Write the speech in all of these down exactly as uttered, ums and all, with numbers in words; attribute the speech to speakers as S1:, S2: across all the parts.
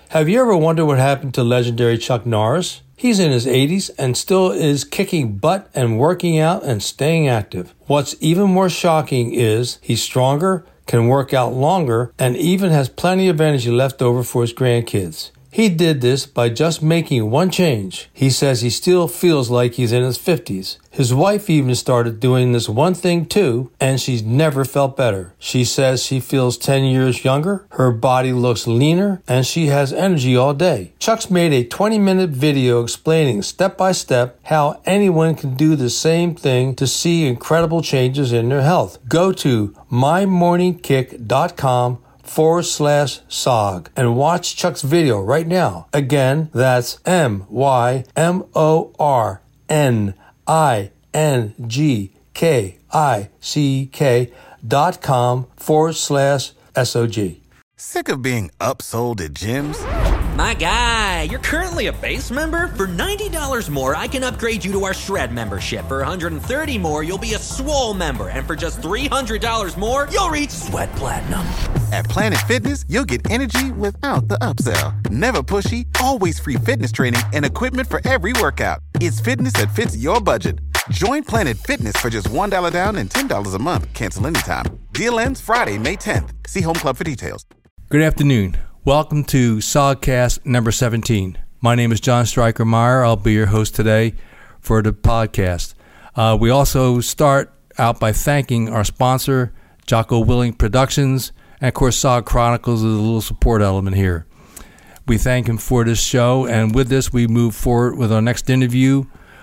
S1: Have you ever wondered what happened to legendary Chuck Norris? He's in his eighties and still is kicking butt and working out and staying active. What's even more shocking is he's stronger, can work out longer, and even has plenty of energy left over for his grandkids. He did this by just making one change. He says he still feels like he's in his fifties. His wife even started doing this one thing too, and she's never felt better. She says she feels ten years younger, her body looks leaner, and she has energy all day. Chuck's made a twenty minute video explaining step by step how anyone can do the same thing to see incredible changes in their health. Go to my morning kick dot com forward slash SOG and watch Chuck's video right now. Again, that's M Y M O R N I N G K I C K dot com forward slash S O G.
S2: Sick of being upsold at gyms?
S3: My guy, you're currently a base member? For ninety dollars more, I can upgrade you to our Shred membership. For one hundred thirty dollars more, you'll be a Swole member. And for just three hundred dollars more, you'll reach Sweat Platinum.
S2: At Planet Fitness, you'll get energy without the upsell. Never pushy, always free fitness training and equipment for every workout. It's fitness that fits your budget. Join Planet Fitness for just one dollar down and ten dollars a month. Cancel anytime. Deal ends Friday, May tenth. See Home Club for details.
S1: Good afternoon. Welcome to SOGcast number seventeen. My name is John Stryker Meyer. I'll be your host today for the podcast. Uh, we also start out by thanking our sponsor, Jocko Willing Productions, and of course SOG Chronicles is a little support element here. We thank him for this show, and with this we move forward with our next interview.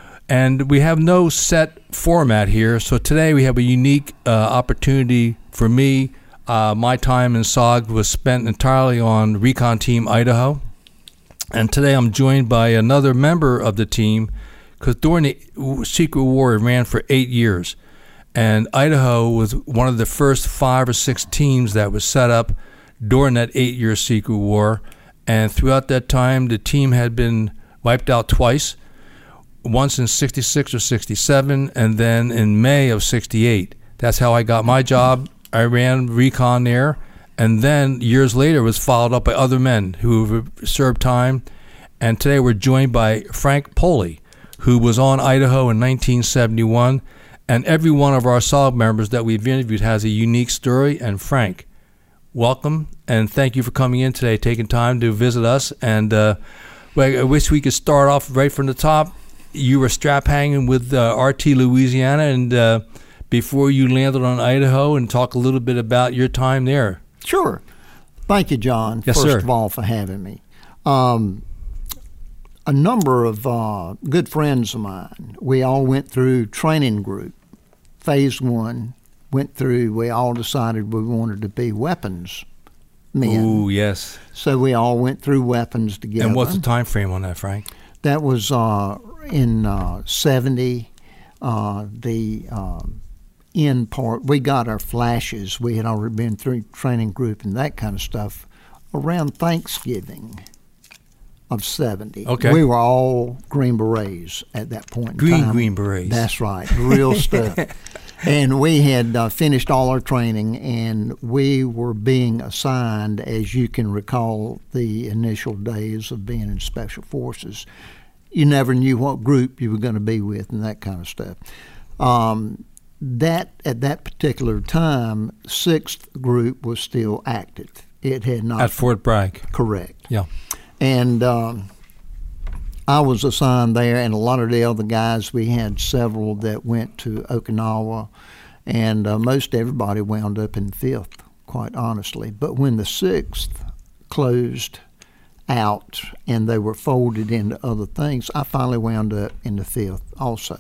S1: And we have no set format here, so today we have a unique uh, opportunity for me. Uh, my time in SOG was spent entirely on Recon Team Idaho. And today I'm joined by another member of the team, because during the Secret War it ran for eight years. And Idaho was one of the first five or six teams that was set up during that eight-year Secret War. And throughout that time, the team had been wiped out twice, once in sixty-six or sixty-seven, and then in May of sixty-eight. That's how I got my job. I ran Recon there, and then years later was followed up by other men who have served time. And today we're joined by Frank Poley, who was on Idaho in nineteen seventy-one. And every one of our SOG members that we've interviewed has a unique story. And Frank, welcome, and thank you for coming in today, taking time to visit us. And uh, I wish we could start off right from the top. You were strap hanging with uh, R T Louisiana, and uh, before you landed on Idaho, and talk a little bit about your time there.
S4: Sure. Thank you, John,
S1: yes,
S4: first
S1: sir.
S4: of all, for having me. Um, a number of uh, good friends of mine, we all went through training group. Phase one went through, we all decided we wanted to be weapons men.
S1: Ooh, yes.
S4: So we all went through weapons together.
S1: And what's the time frame on that, Frank?
S4: That was uh, in uh, seventy. Uh, the... Uh, In part, we got our flashes. We had already been through training group and that kind of stuff around Thanksgiving of seventy.
S1: Okay.
S4: We were all Green Berets at that point in
S1: Green,
S4: time.
S1: Green Berets.
S4: That's right, real stuff. And we had uh, finished all our training, and we were being assigned, as you can recall, the initial days of being in Special Forces. You never knew what group you were going to be with and that kind of stuff. Um, That at that particular time, sixth group was still active. It had not
S1: at Fort Bragg.
S4: Correct.
S1: Yeah,
S4: and um, I was assigned there, and a lot of the other guys. We had several that went to Okinawa, and uh, most everybody wound up in fifth, quite honestly. But when the sixth closed out and they were folded into other things, I finally wound up in the fifth also.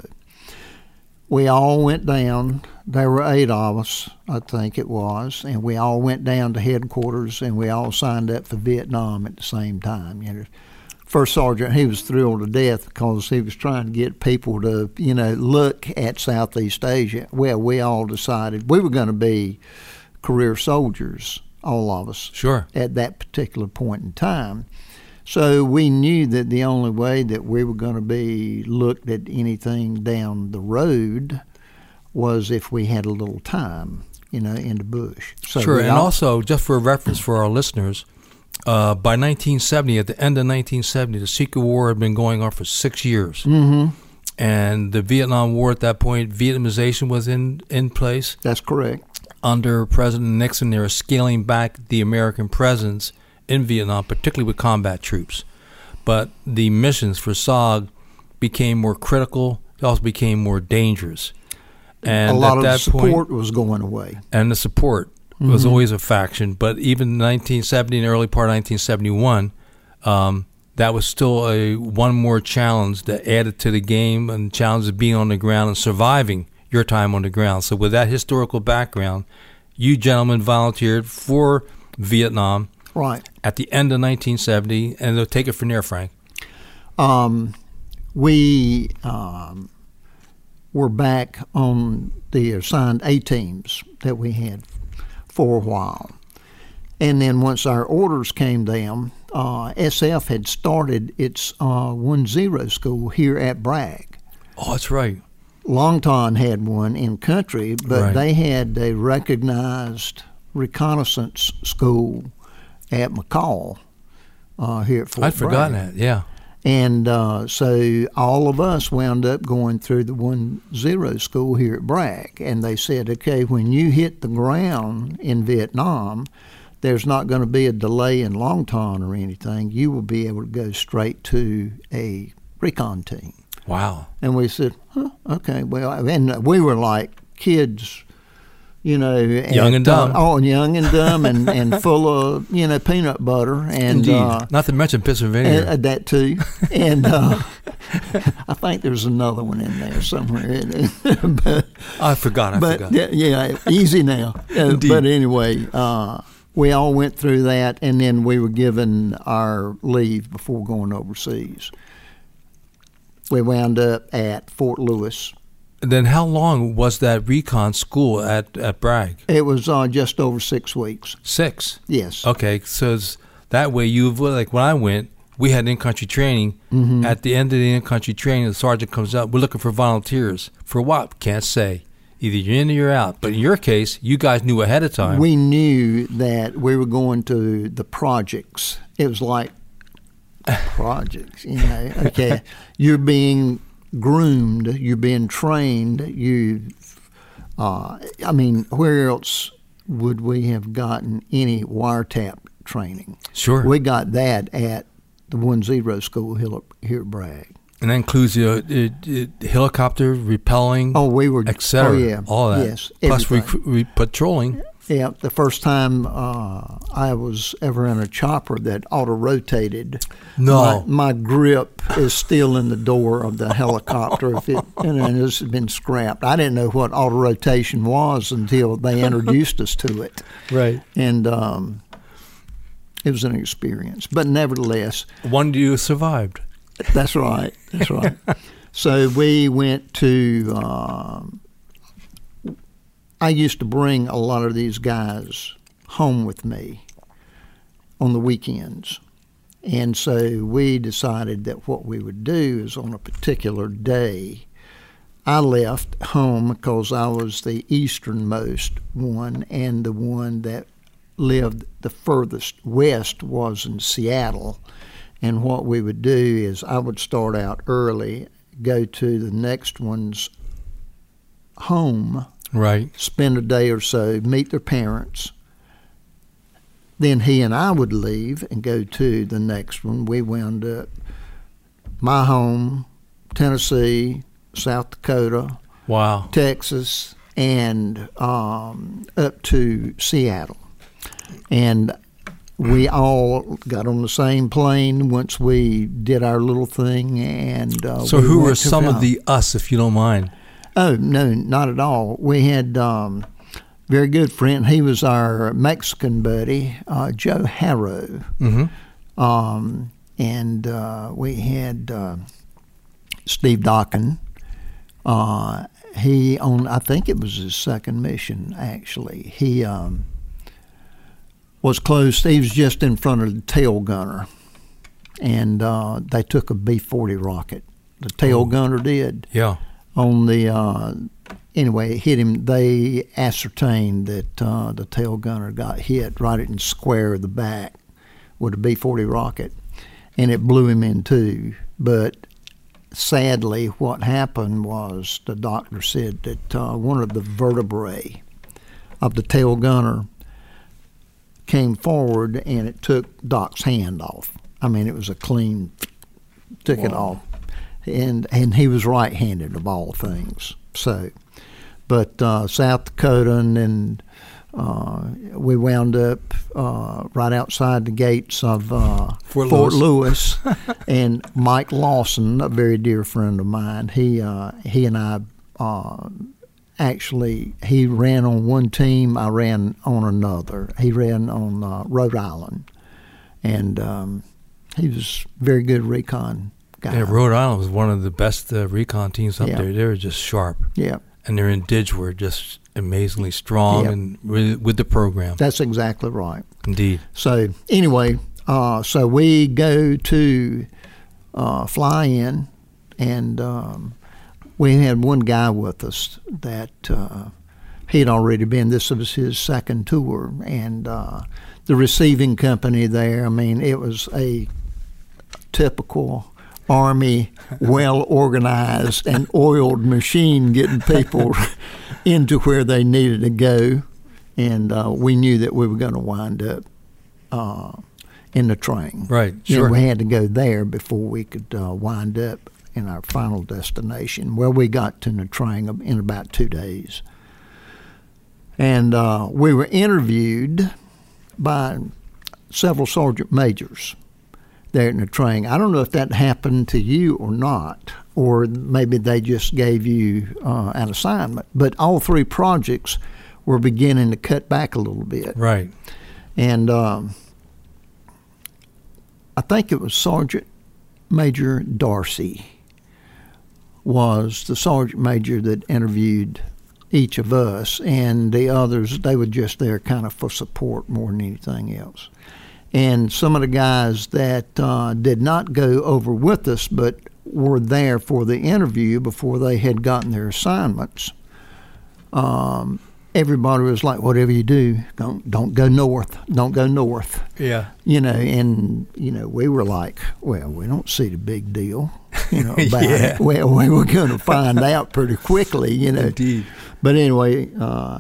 S4: We all went down. There were eight of us, I think it was, and we all went down to headquarters, and we all signed up for Vietnam at the same time. You know, First Sergeant, he was thrilled to death because he was trying to get people to, you know, look at Southeast Asia. Well, we all decided we were going to be career soldiers, all of us,
S1: sure,
S4: at that particular point in time. So we knew that the only way that we were going to be looked at anything down the road was if we had a little time, you know, in the bush. So
S1: sure, and
S4: all,
S1: also, just for reference for our listeners, uh, by nineteen seventy, at the end of nineteen seventy, the Secret War had been going on for six years.
S4: Mm-hmm.
S1: And the Vietnam War at that point, Vietnamization was in, in place.
S4: That's correct.
S1: Under President Nixon, they were scaling back the American presence in Vietnam, particularly with combat troops. But the missions for S O G became more critical. They also became more dangerous. And
S4: a lot
S1: at
S4: of
S1: that
S4: the support
S1: point,
S4: was going away.
S1: And the support mm-hmm. was always a faction. But even in nineteen seventy and the early part of nineteen seventy-one, um, that was still a one more challenge that added to the game, and the challenge of being on the ground and surviving your time on the ground. So with that historical background, you gentlemen volunteered for Vietnam
S4: right
S1: at the end of nineteen seventy, and they'll take it from there, Frank.
S4: Um, we um, were back on the assigned A teams that we had for a while. And then once our orders came down, uh, S F had started its uh, one zero school here at Bragg.
S1: Oh, that's right.
S4: Longton had one in country, but
S1: Right.
S4: they had a recognized reconnaissance school at McCall uh, here at Fort
S1: I'd forgotten
S4: Bragg.
S1: that, yeah.
S4: And uh, so all of us wound up going through the one zero school here at Bragg. And they said, okay, when you hit the ground in Vietnam, there's not going to be a delay in Longton or anything. You will be able to go straight to a recon team.
S1: Wow.
S4: And we said, huh, okay, well, and we were like kids, you know.
S1: Young and dumb.
S4: Uh, oh, young and dumb and, and full of, you know, peanut butter. And,
S1: Indeed.
S4: uh,
S1: Not to mention Pennsylvania.
S4: and, uh, that too. And uh, I think there's another one in there somewhere. but,
S1: I forgot, I
S4: but
S1: forgot.
S4: yeah, yeah, easy now. Uh,
S1: Indeed.
S4: but anyway, uh, we all went through that, and then we were given our leave before going overseas. We wound up at Fort Lewis.
S1: Then how long was that recon school at, at Bragg?
S4: It was uh, just over six weeks.
S1: Six.
S4: Yes.
S1: Okay, so it's, that way you, like when I went, we had in-country training.
S4: Mm-hmm.
S1: At the end of the in-country training, the sergeant comes up, we're looking for volunteers. For what? Can't say. Either you're in or you're out. But in your case, you guys knew ahead of time.
S4: We knew that we were going to the projects. It was like projects, you know. Okay, you're being groomed, you're being trained. You, uh, I mean, where else would we have gotten any wiretap training?
S1: Sure.
S4: We got that at the one zero school here, here at Bragg.
S1: And that includes uh, uh, uh, helicopter repelling,
S4: Oh, we were,
S1: et cetera.
S4: oh yeah,
S1: all that.
S4: yes,
S1: Plus re-
S4: everything.
S1: re- patrolling.
S4: Yeah, the first time uh, I was ever in a chopper that auto-rotated,
S1: No.
S4: my, my grip is still in the door of the helicopter. If it, and it's been scrapped. I didn't know what auto-rotation was until they introduced us to it.
S1: Right.
S4: And um, it was an experience. But nevertheless,
S1: One of you survived.
S4: that's right, that's right. So we went to... Um, I used to bring a lot of these guys home with me on the weekends. And so we decided that what we would do is on a particular day, I left home because I was the easternmost one, and the one that lived the furthest west was in Seattle. And what we would do is I would start out early, go to the next one's home,
S1: Right.
S4: spend a day or so, meet their parents. Then he and I would leave and go to the next one. We wound up my home, Tennessee, South Dakota,
S1: Wow.
S4: Texas, and um, up to Seattle. And we all got on the same plane once we did our little thing. And uh,
S1: So
S4: we
S1: who
S4: went
S1: were
S4: to
S1: some of
S4: Cal-
S1: the us, if you don't mind?
S4: Oh, no, not at all. We had um, very good friend. He was our Mexican buddy, uh, Joe Harrow.
S1: Mm-hmm.
S4: Um, and uh, we had uh, Steve Dockin. Uh, he, on I think it was his second mission, actually. He um, was close. He was just in front of the tail gunner. And uh, they took a B forty rocket. The tail
S1: Oh.
S4: gunner did.
S1: Yeah.
S4: On the uh, anyway, it hit him. They ascertained that uh, the tail gunner got hit right in the square of the back with a B forty rocket, and it blew him in two. But sadly, what happened was the doctor said that uh, one of the vertebrae of the tail gunner came forward, and it took Doc's hand off. I mean, it was a clean, took wow. it off. And and he was right-handed of all things. So, but uh, South Dakota, and then uh, we wound up uh, right outside the gates of uh,
S1: Fort,
S4: Fort
S1: Lewis,
S4: Lewis. And Mike Lawson, a very dear friend of mine, he uh, he and I uh, actually he ran on one team. I ran on another. He ran on uh, Rhode Island, and um, he was very good recon.
S1: Yeah, Rhode Island was one of the best uh, recon teams up
S4: yeah.
S1: there. They were just sharp.
S4: Yeah.
S1: And their indigs were just amazingly strong
S4: yeah.
S1: and with, with the program.
S4: That's exactly right.
S1: Indeed.
S4: So anyway, uh, so we go to uh, fly in, and um, we had one guy with us that uh, he'd already been. This was his second tour, and uh, the receiving company there, I mean, it was a typical Army, well-organized and oiled machine getting people into where they needed to go. And uh, we knew that we were going to wind up uh, in the train.
S1: Right,
S4: sure.
S1: And
S4: we had to go there before we could uh, wind up in our final destination, where we got to the train in about two days. And uh, we were interviewed by several sergeant majors there in the train. I don't know if that happened to you or not, or maybe they just gave you uh, an assignment. But all three projects were beginning to cut back a little bit.
S1: Right.
S4: And um, I think it was Sergeant Major Darcy was the sergeant major that interviewed each of us, and the others, they were just there kind of for support more than anything else. And some of the guys that uh, did not go over with us but were there for the interview before they had gotten their assignments, um, everybody was like, whatever you do, don't don't go north. Don't go north.
S1: Yeah.
S4: You know, and, you know, we were like, well, we don't see the big deal, you know, about
S1: yeah.
S4: it. Well, we were going to find out pretty quickly, you know.
S1: Indeed.
S4: But anyway, uh,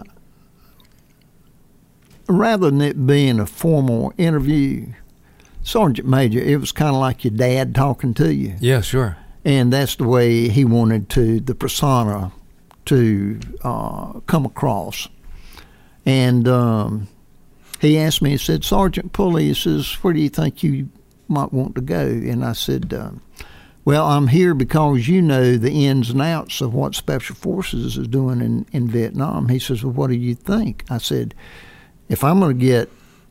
S4: rather than it being a formal interview, Sergeant Major, it was kind of like your dad talking to you.
S1: Yeah, sure.
S4: And that's the way he wanted to the persona to uh, come across. And um, he asked me, he said, Sergeant Pulley, he says, where do you think you might want to go? And I said, um, well, I'm here because you know the ins and outs of what Special Forces is doing in, in Vietnam. He says, well, what do you think? I said, if I'm going to get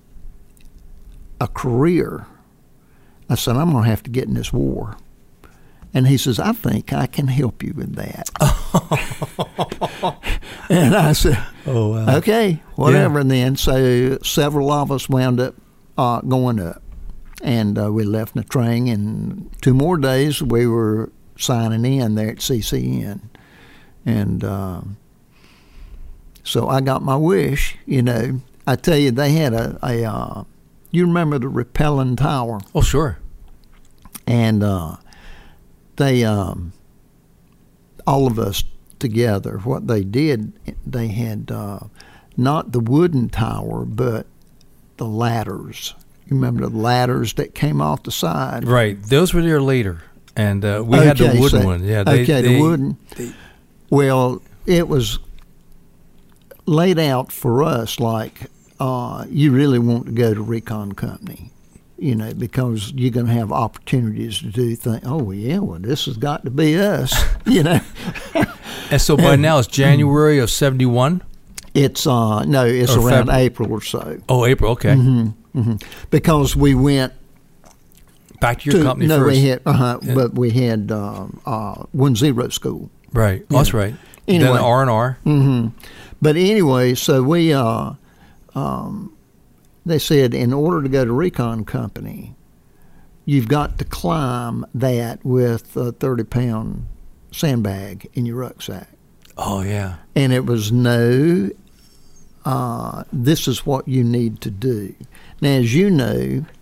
S4: a career, I said, I'm going to have to get in this war. And he says, I think I can help you with that. And I said,
S1: oh, wow.
S4: Okay, whatever.
S1: Yeah.
S4: And then so several of us wound up uh, going up. And uh, we left the train, and two more days we were signing in there at C C N. And uh, so I got my wish, you know. I tell you, they had a, a uh, you remember the Rappelling Tower?
S1: Oh, sure.
S4: And uh, they, um, all of us together, what they did, they had uh, not the wooden tower, but the ladders. You remember the ladders that came off the side?
S1: Right. Those were there later. And uh, we
S4: okay,
S1: had the wooden
S4: so,
S1: one. Yeah. They,
S4: okay,
S1: they,
S4: the wooden.
S1: They,
S4: well, it was laid out for us like uh, you really want to go to recon company, you know, because you're going to have opportunities to do things. Oh, yeah, well, this has got to be us, you know.
S1: And so by now it's January of seventy-one?
S4: It's, uh, no, it's
S1: Or
S4: around
S1: Feb-
S4: April or so.
S1: Oh, April, okay.
S4: Mm-hmm, mm-hmm. Because we went
S1: Back to your
S4: to,
S1: company
S4: no,
S1: first.
S4: we had, uh-huh,
S1: Yeah.
S4: but we had um, uh, one zero school.
S1: Right. Oh, that's right.
S4: Anyway.
S1: Then R and R.
S4: Mm-hmm. But anyway, so we, uh, um, they said in order to go to recon company, you've got to climb that with a thirty-pound sandbag in your rucksack.
S1: Oh, yeah.
S4: And it was no, uh, this is what you need to do. Now, as you know,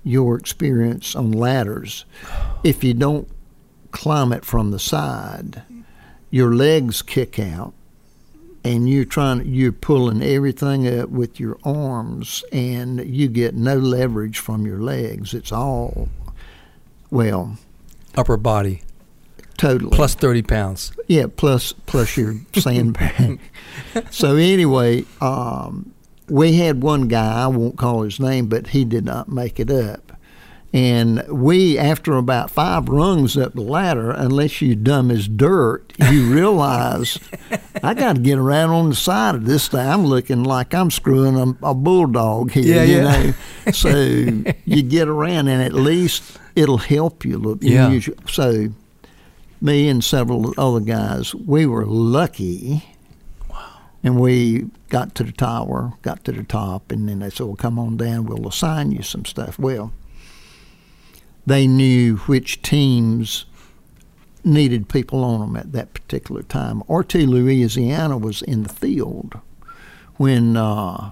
S4: your experience on ladders. If you don't climb it from the side, your legs kick out, and you're trying, you're pulling everything up with your arms, and you get no leverage from your legs. It's all, well,
S1: upper body.
S4: Totally.
S1: Plus thirty pounds.
S4: Yeah, plus plus your sandbag. So anyway, um, we had one guy, I won't call his name, but he did not make it up. And we, after about five rungs up the ladder, unless you're dumb as dirt, you realize, I got to get around on the side of this thing. I'm looking like I'm screwing a, a bulldog here,
S1: yeah,
S4: you
S1: yeah.
S4: know. So you get around, and at least it'll help you a little.
S1: Yeah.
S4: You, so me and several other guys, we were lucky.
S1: Wow.
S4: And we got to the tower, got to the top, and then they said, well, come on down, we'll assign you some stuff. Well, they knew which teams needed people on them at that particular time. R T Louisiana was in the field when uh,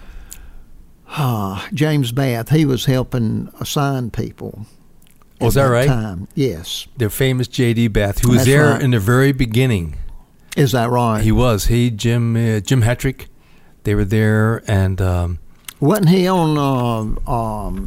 S4: uh, James Bath, he was helping assign people.
S1: Oh, is that, that right?
S4: Time. Yes.
S1: The famous J D Bath, who was
S4: That's
S1: there
S4: right.
S1: in the very beginning.
S4: Is that right?
S1: He was. He, Jim uh, Jim Hetrick, they were there, and um,
S4: wasn't he on uh, um,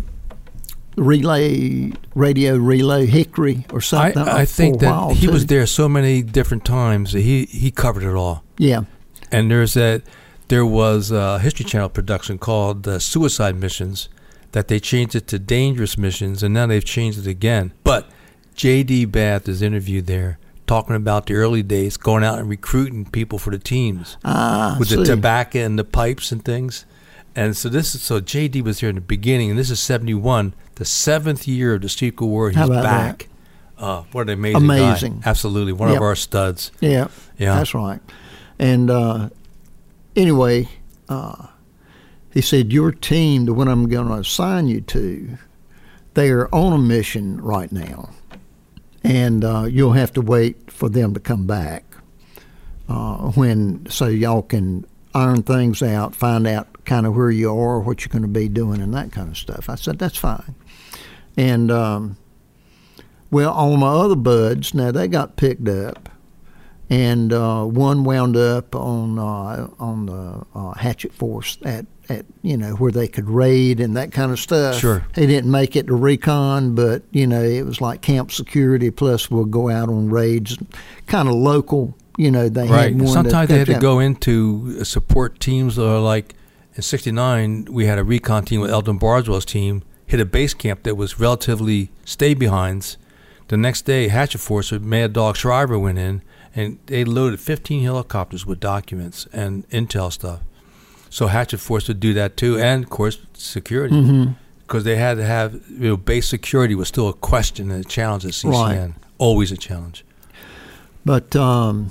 S4: relay, radio relay Hickory or something?
S1: I, I think
S4: for a
S1: that
S4: while,
S1: he
S4: too.
S1: was there so many different times that he, he covered it all.
S4: Yeah.
S1: And there's that. There was a History Channel production called uh, Suicide Missions that they changed it to Dangerous Missions, and now they've changed it again. But J D Bath is interviewed there, talking about the early days, going out and recruiting people for the teams
S4: Ah,
S1: with
S4: see.
S1: the tobacco and the pipes and things. And so this is so J D was here in the beginning, and this is seventy-one, the seventh year of the Secret War. He's
S4: How about
S1: back. Uh, what an amazing,
S4: Amazing.
S1: guy! Absolutely, one
S4: Yep.
S1: of our studs.
S4: Yeah,
S1: Yeah.
S4: that's right. And uh, anyway, uh, he said, your team, the one I'm going to assign you to, they are on a mission right now, and uh, you'll have to wait for them to come back uh, when so y'all can iron things out, find out kind of where you are, what you're going to be doing, and that kind of stuff. I said, that's fine. And, um, well, all my other buds, now they got picked up, and uh, one wound up on uh, on the uh, Hatchet Force at, at, you know, where they could raid and that kind of stuff.
S1: Sure.
S4: He didn't make it to recon, but, you know, it was like camp security, plus we'll go out on raids, kind of local. You know, they
S1: Right.
S4: had one
S1: Sometimes
S4: that,
S1: they had to
S4: that-
S1: go into support teams, or like in sixty-nine, we had a recon team with Eldon Bardwell's team, hit a base camp that was relatively stay-behinds. The next day, Hatchet Force with Mad Dog Shriver went in, and they loaded fifteen helicopters with documents and intel stuff. So Hatchet Force would do that too, and of course security, because
S4: Mm-hmm.
S1: they had to have, you know, base security was still a question and a challenge at C C N,
S4: Right.
S1: always a challenge.
S4: But um,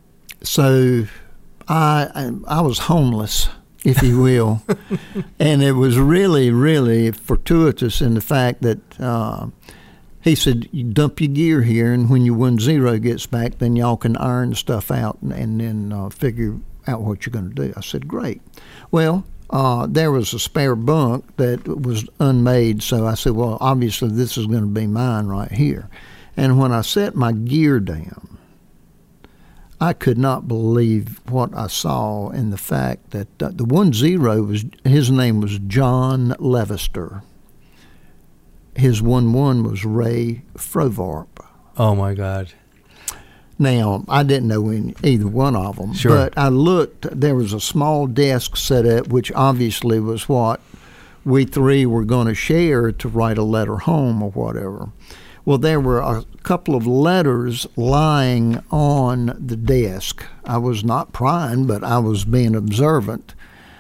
S4: so I, I I was homeless, if you will, and it was really, really fortuitous in the fact that uh, he said, you dump your gear here, and when your one zero gets back, then y'all can iron stuff out and, and then uh, figure out what you're going to do. I said, great. Well, uh, there was a spare bunk that was unmade, so I said, well, obviously this is going to be mine right here. And when I set my gear down, I could not believe what I saw in the fact that uh, the one zero was, his name was John Levister. His one one was Ray Frovarp.
S1: Oh my God.
S4: Now, I didn't know any, either one of them,
S1: Sure.
S4: but I looked, there was a small desk set up, which obviously was what we three were going to share to write a letter home or whatever. Well, there were a couple of letters lying on the desk. I was not prying, but I was being observant.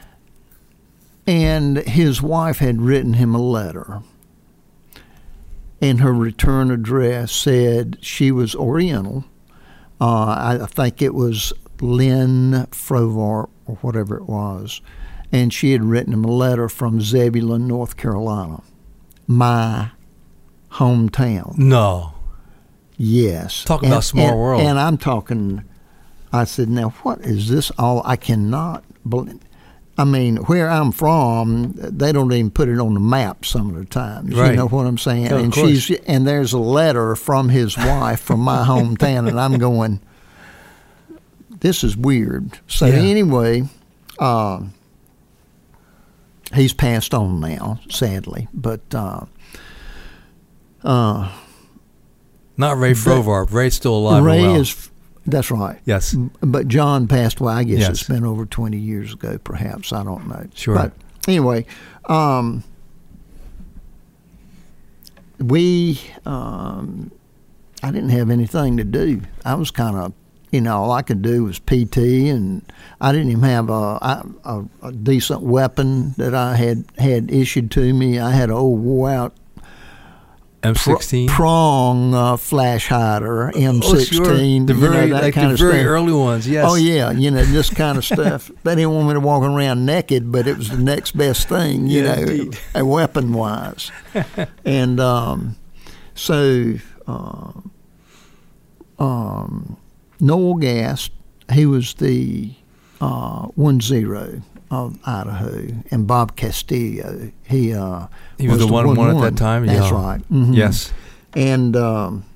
S4: And his wife had written him a letter. And her return address said she was Oriental. Uh, I think it was Lynn Frovarp or whatever it was. And she had written him a letter from Zebulon, North Carolina, my hometown.
S1: No.
S4: Yes.
S1: Talk
S4: And-
S1: about small
S4: and-
S1: world.
S4: And I'm talking, I said, now what is this all? I cannot believe. I mean, where I'm from, they don't even put it on the map some of the times.
S1: Right.
S4: You know what I'm saying?
S1: Oh, of
S4: and
S1: course.
S4: she's and there's a letter from his wife from my hometown, and I'm going, this is weird. So
S1: Yeah.
S4: anyway, uh, he's passed on now, sadly. But uh, uh,
S1: Not Ray Frovar. Ray's still alive
S4: Ray
S1: and well.
S4: is. That's right.
S1: Yes.
S4: But John passed away. I guess
S1: Yes.
S4: it's been over twenty years ago, perhaps. I don't know.
S1: Sure.
S4: But anyway, um, we, um, I didn't have anything to do. I was kind of, you know, all I could do was P T, and I didn't even have a, a, a decent weapon that I had, had issued to me. I had an old wore-out
S1: M sixteen.
S4: prong uh, flash hider, M sixteen.
S1: Oh, sure. The
S4: you
S1: very,
S4: know, that
S1: like
S4: kind
S1: the
S4: of
S1: very
S4: stuff.
S1: early ones, yes.
S4: Oh yeah, you know, this kind of stuff. They didn't want me to walk around naked, but it was the next best thing, you
S1: Yeah,
S4: know,
S1: indeed.
S4: uh, weapon wise. And um, so uh, um, Noel Gast, he was the uh, one zero of Idaho, and Bob Castillo, he uh,
S1: He was the one one at that time?
S4: That's
S1: Yeah.
S4: right. Mhm.
S1: Yes.
S4: And um,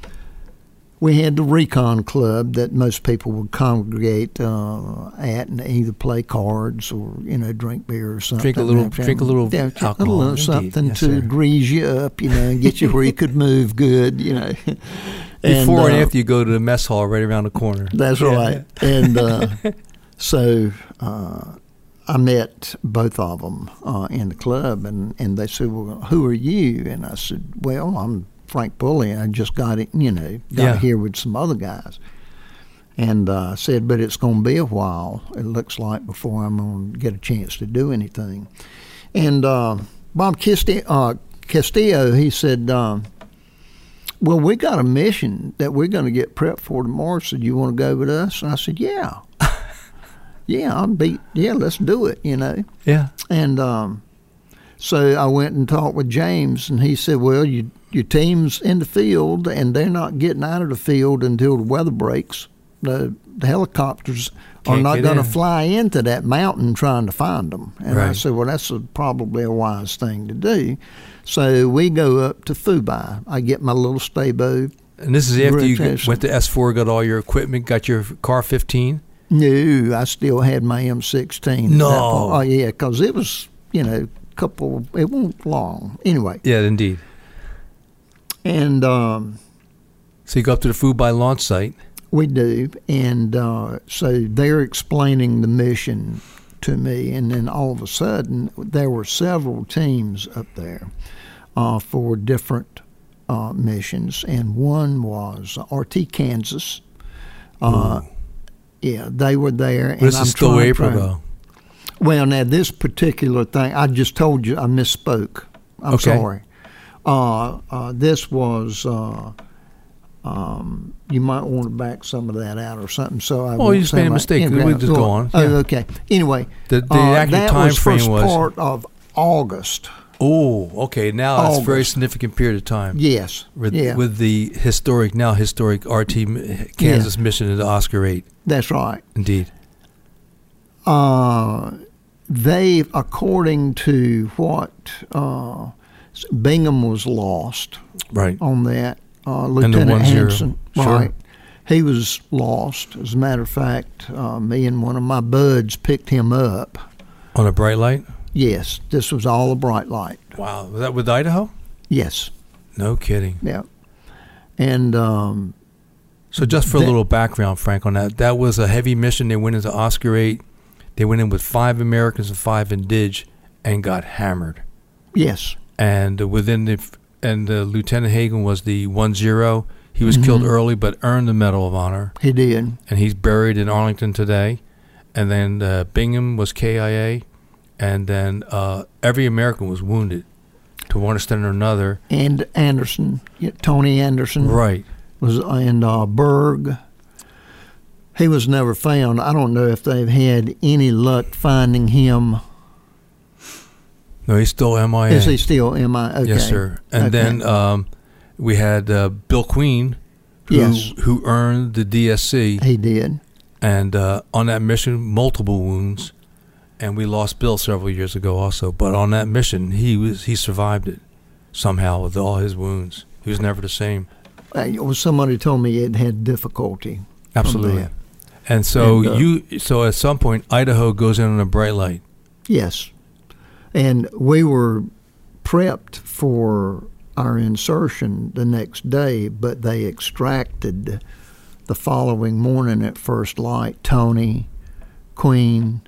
S4: we had the recon club that most people would congregate uh, at and either play cards or, you know, drink beer or something.
S1: Drink a little- drink a little
S4: yeah,
S1: alcohol,
S4: a little
S1: indeed.
S4: something
S1: Yes,
S4: to
S1: sir.
S4: grease you up, you know, and get you where you could move good, you know.
S1: Before and
S4: uh,
S1: after you go to the mess hall right around the corner.
S4: That's
S1: Yeah.
S4: right. And uh, so uh, I met both of them uh, in the club, and, and they said, well, who are you? And I said, well, I'm Frank Pulley. I just got it, you know, got
S1: Yeah.
S4: here with some other guys. And uh, I said, but it's going to be a while, it looks like, before I'm going to get a chance to do anything. And uh, Bob Castillo, uh, Castillo, he said, uh, well, we got a mission that we're going to get prepped for tomorrow. So do you want to go with us? And I said, yeah. yeah, I'll be, yeah, let's do it, you know.
S1: Yeah.
S4: And um, so I went and talked with James, and he said, well, you, your team's in the field, and they're not getting out of the field until the weather breaks. The, the helicopters are
S1: Can't
S4: not
S1: get
S4: going to
S1: in.
S4: fly into that mountain trying to find them. And I
S1: Right.
S4: said, well, that's a, probably a wise thing to do. So we go up to Fubai. I get my little Stabo.
S1: And this is after you
S4: Rotation.
S1: went to S four, got all your equipment, got your car fifteen?
S4: No, I still had my M sixteen. at
S1: No.
S4: that point. Oh, yeah, because it was, you know, a couple, it wasn't long. Anyway.
S1: Yeah, indeed.
S4: And um,
S1: So you go up to the Fubai launch site.
S4: we do. And uh, so they're explaining the mission to me. And then all of a sudden, there were several teams up there uh, for different uh, missions. And one was R T Kansas. Uh, yeah, they were there. And
S1: This
S4: I'm
S1: is still
S4: trying-
S1: April,
S4: trying-
S1: though.
S4: Well, now this particular thing, I just told you I misspoke. I'm
S1: Okay.
S4: sorry. Uh, uh, this was, uh, um, you might want to back some of that out or something. So I
S1: Oh,
S4: won't
S1: you just
S4: sound
S1: made a
S4: like-
S1: mistake.
S4: yeah,
S1: We'll just go
S4: well,
S1: on.
S4: Oh,
S1: Yeah.
S4: okay. Anyway,
S1: The- the
S4: uh,
S1: accurate
S4: that
S1: time
S4: was
S1: frame
S4: first
S1: was-
S4: part of August.
S1: Oh, okay. Now that's a very
S4: August.
S1: significant period of time.
S4: Yes.
S1: With,
S4: yeah,
S1: with the historic, now historic R T M- Kansas mission into Oscar eight.
S4: that's right.
S1: Indeed.
S4: Uh, they, according to what uh, Bingham was lost
S1: Right.
S4: on that, uh,
S1: the
S4: Lieutenant
S1: one zero.
S4: Hanson,
S1: Sure.
S4: right? He was lost. As a matter of fact, uh, me and one of my buds picked him up.
S1: On a bright light?
S4: Yes, this was all a bright light.
S1: Wow. Was that with Idaho?
S4: Yes,
S1: No kidding.
S4: yeah. And um,
S1: So just for a
S4: That-
S1: little background, Frank, on that, that was a heavy mission. They went into Oscar eight. They went in with five Americans and five Indige and got hammered.
S4: yes,
S1: And within the and uh, Lieutenant Hagen was the one zero. He was killed early, but earned the Medal of Honor,
S4: he did.
S1: and he's buried in Arlington today. And then uh, Bingham was K I A, and then uh, every American was wounded, to one extent or another.
S4: And Anderson, yeah, Tony Anderson,
S1: Right.
S4: was and uh, Berg. He was never found. I don't know if they've had any luck finding him.
S1: No, he's still M I A.
S4: Is he still M I A? Okay.
S1: Yes, sir. And
S4: Okay.
S1: then um, we had uh, Bill Queen, who
S4: Yes.
S1: who earned the D S C,
S4: he did.
S1: and uh, on that mission, multiple wounds, and we lost Bill several years ago also. But on that mission, he was he survived it somehow with all his wounds. He was never the same.
S4: Uh, somebody told me it had difficulty.
S1: Absolutely. And so
S4: and, uh,
S1: you so at some point Idaho goes in on a bright light.
S4: Yes, and we were prepped for our insertion the next day, but they extracted the following morning at first light Tony, Queen,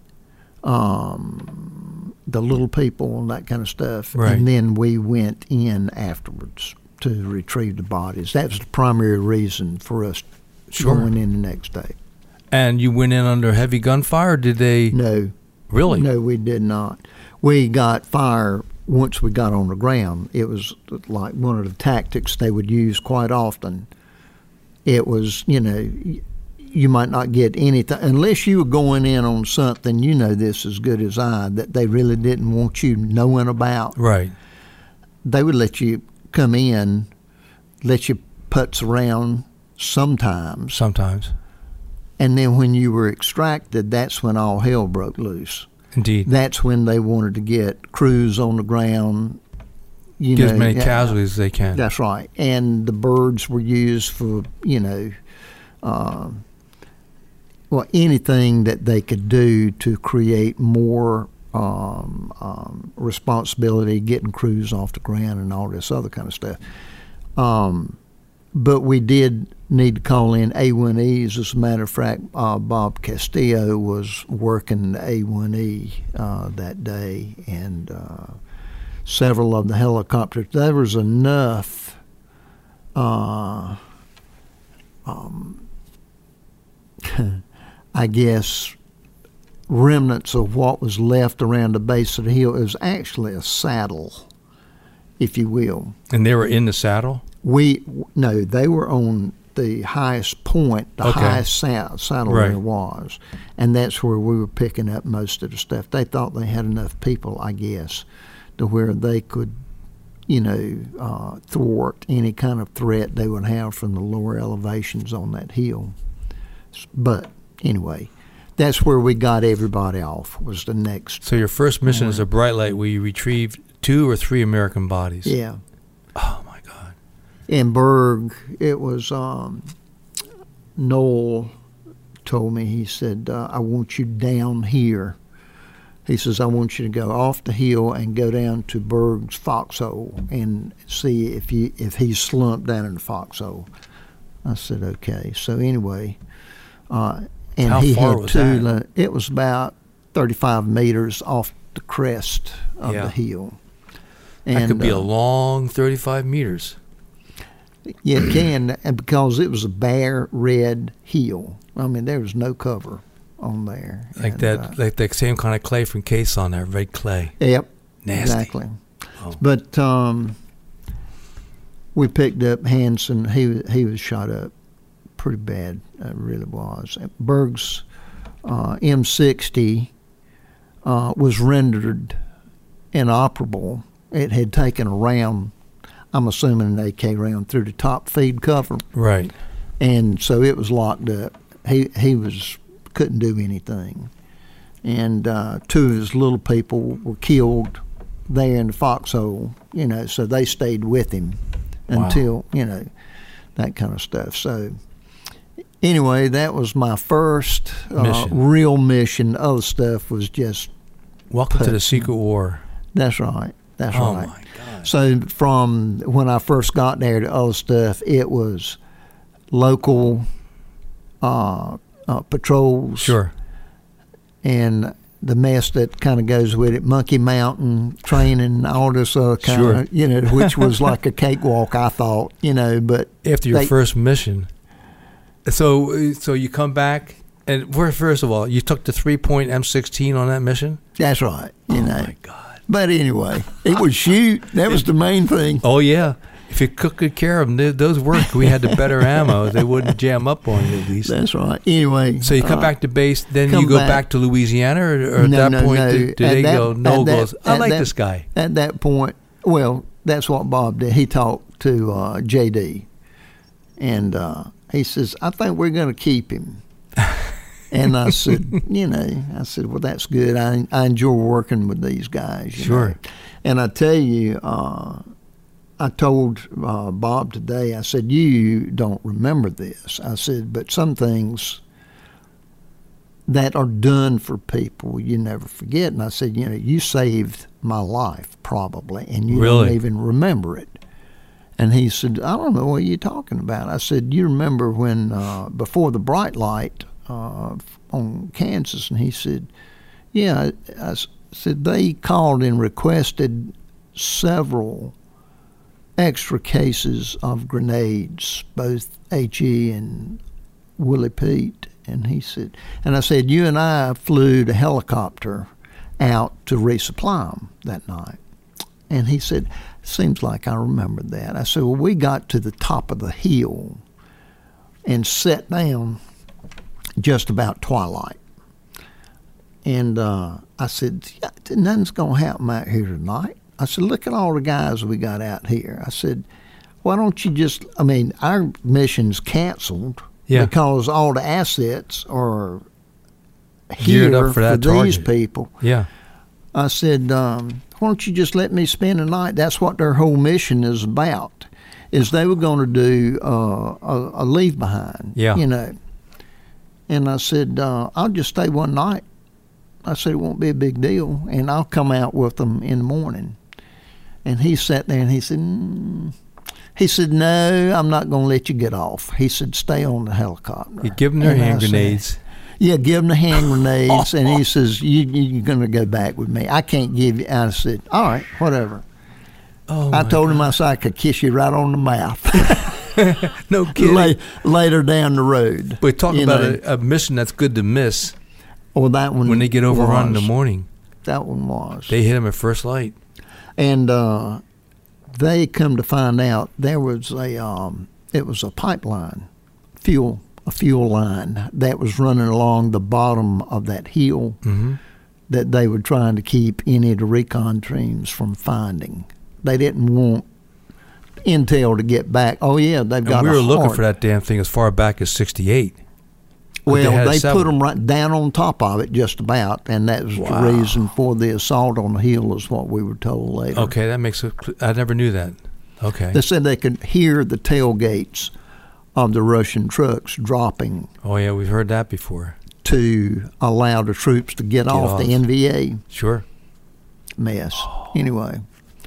S4: um, the little people, and that kind of stuff.
S1: Right.
S4: And then we went in afterwards to retrieve the bodies. That was the primary reason for us
S1: Sure.
S4: going in the next day.
S1: And you went in under heavy gunfire? Or did they?
S4: No.
S1: Really?
S4: No, we did not. We got fire once we got on the ground. It was like one of the tactics they would use quite often. It was, you know, you might not get anything unless you were going in on something, you know this as good as I, that they really didn't want you knowing about.
S1: Right.
S4: They would let you come in, let you putz around sometimes.
S1: Sometimes.
S4: And then when you were extracted, that's when all hell broke loose.
S1: Indeed.
S4: That's when they wanted to get crews on the ground. You
S1: Get
S4: know,
S1: as many
S4: yeah,
S1: casualties as they can.
S4: That's right. And the birds were used for, you know, uh, well, anything that they could do to create more um, um, responsibility, getting crews off the ground and all this other kind of stuff. Um, but we did need to call in A one Es. As a matter of fact, uh, Bob Castillo was working the A one E uh, that day, and uh, several of the helicopters. There was enough uh, um, I guess, remnants of what was left around the base of the hill. It was actually a saddle, if you will.
S1: And they were in the saddle?
S4: We no, they were on the highest point, the
S1: Okay.
S4: highest sa- saddle
S1: Right.
S4: there was, and that's where we were picking up most of the stuff. They thought they had enough people, I guess, to where they could, you know, uh, thwart any kind of threat they would have from the lower elevations on that hill. But anyway, that's where we got everybody off. Was the next.
S1: So your first mission is a bright light where you retrieved two or three American bodies.
S4: Yeah.
S1: Oh my God.
S4: In Berg, it was um, Noel told me, he said, uh, I want you down here. He says, I want you to go off the hill and go down to Berg's foxhole and see if you if he's slumped down in the foxhole. I said, okay. So anyway, uh, and
S1: How
S4: he
S1: far
S4: had
S1: was
S4: two.
S1: that?
S4: Uh, it was about thirty-five meters off the crest of
S1: Yeah.
S4: the hill.
S1: That
S4: And,
S1: could be a
S4: uh,
S1: long thirty-five meters.
S4: Yeah, it can, and because it was a bare red hill. I mean, there was no cover on there.
S1: Like
S4: And,
S1: that,
S4: uh,
S1: like that same kind of clay from Case on there, red clay.
S4: Yep.
S1: Nasty.
S4: Exactly.
S1: Oh.
S4: But um, we picked up Hanson. He he was shot up pretty bad. It really was. Berg's uh, M sixty uh, was rendered inoperable. It had taken a round, I'm assuming an A K round, through the top feed cover.
S1: Right.
S4: And so it was locked up. He he was couldn't do anything, and uh, two of his little people were killed there in the foxhole. You know, so they stayed with him
S1: Wow.
S4: until you know that kind of stuff. So anyway, that was my first uh,
S1: Mission.
S4: real mission. Other stuff was just
S1: Welcome to the
S4: Put-
S1: secret war.
S4: that's right. That's
S1: Oh
S4: right.
S1: my God.
S4: So from when I first got there to other stuff, it was local uh, uh, patrols.
S1: Sure.
S4: And the mess that kind of goes with it, Monkey Mountain training, all this other kind
S1: Sure.
S4: of, you know, which was like a cakewalk, I thought, you know, but
S1: After your
S4: they-
S1: first mission. So, so you come back, and where, first of all, you took the three-point M sixteen on that mission?
S4: that's right, you
S1: Oh
S4: know.
S1: my God.
S4: But anyway, it would shoot. That was the main thing.
S1: Oh yeah. If you took good care of them, they, those worked. We had the better ammo. They wouldn't jam up on you at least.
S4: That's right. Anyway.
S1: So you come
S4: uh,
S1: back to base, then
S4: come
S1: you go
S4: back.
S1: back, to Louisiana, or, or at
S4: No,
S1: that
S4: no,
S1: point,
S4: no.
S1: do, do
S4: At
S1: they
S4: that-
S1: go, Noel
S4: at that-
S1: goes, I
S4: at
S1: like
S4: that-
S1: this guy.
S4: At that point, well, that's what Bob did. He talked to uh, J D, and uh, he says, I think we're going to keep him. And I said, you know, I said, well, that's good. I I enjoy working with these guys. You
S1: Sure.
S4: know? And I tell you, uh, I told uh, Bob today, I said, you don't remember this. I said, but some things that are done for people you never forget. And I said, you know, you saved my life probably, and you
S1: Really?
S4: don't even remember it. And he said, I don't know what you're talking about. I said, you remember when, uh, before the bright light uh, on Kansas? And he said, yeah. I, I said, they called and requested several extra cases of grenades, both H E and Willie Pete. And he said, and I said, you and I flew the helicopter out to resupply them that night. And he said, seems like I remembered that. I said, well, we got to the top of the hill and sat down just about twilight. And uh, I said, yeah, nothing's going to happen out here tonight. I said, look at all the guys we got out here. I said, why don't you just, I mean, our mission's canceled
S1: Yeah.
S4: because all the assets are
S1: Geared
S4: here
S1: up for that
S4: these
S1: target.
S4: people.
S1: Yeah.
S4: I said, um, why don't you just let me spend the night? That's what their whole mission is about, is they were going to do uh, a, a leave behind,
S1: Yeah.
S4: you know. And I said, uh, I'll just stay one night. I said, it won't be a big deal, and I'll come out with them in the morning. And he sat there and he said, mm. he said, no, I'm not going to let you get off. He said, stay on the helicopter.
S1: You give them their
S4: And I
S1: hand
S4: said,
S1: grenades.
S4: yeah, give them the hand grenades. And he says, you, you're going to go back with me. I can't give you. I said, all right, whatever.
S1: Oh,
S4: I
S1: my
S4: told him,
S1: God.
S4: I said, I could kiss you right on the mouth
S1: No kidding.
S4: La- later down the road.
S1: We're talking
S4: you
S1: about
S4: know.
S1: a, a mission that's good to miss
S4: Well, that one
S1: when they get overrun in the
S4: was.
S1: morning.
S4: That one was.
S1: They hit them at first light.
S4: And uh, they come to find out there was a, um, it was a pipeline, fuel, a fuel line that was running along the bottom of that hill
S1: Mm-hmm.
S4: that they were trying to keep any of the recon teams from finding. They didn't want intel to get back. Oh yeah, they've got.
S1: And we
S4: a
S1: were looking
S4: hard-
S1: for that damn thing as far back as sixty-eight. But
S4: Well,
S1: had
S4: they,
S1: several.
S4: put them right down on top of it, just about, and that was
S1: Wow.
S4: the reason for the assault on the hill, is what we were told later.
S1: Okay, that makes it. cl- I never knew that. Okay.
S4: They said they could hear the tailgates of the Russian trucks dropping
S1: Oh yeah, we've heard that before.
S4: to allow the troops to get, off,
S1: off.
S4: the N V A
S1: Sure.
S4: mess. Anyway,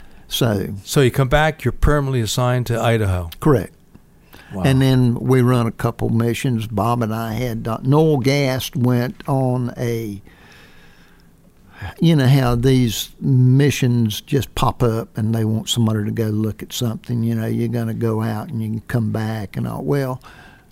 S4: so
S1: So you come back, you're permanently assigned to Idaho.
S4: correct.
S1: Wow.
S4: And then we run a couple missions. Bob and I had uh, Noel Gast went on a. You know how these missions just pop up and they want somebody to go look at something. You know, you're going to go out and you can come back and all. Well,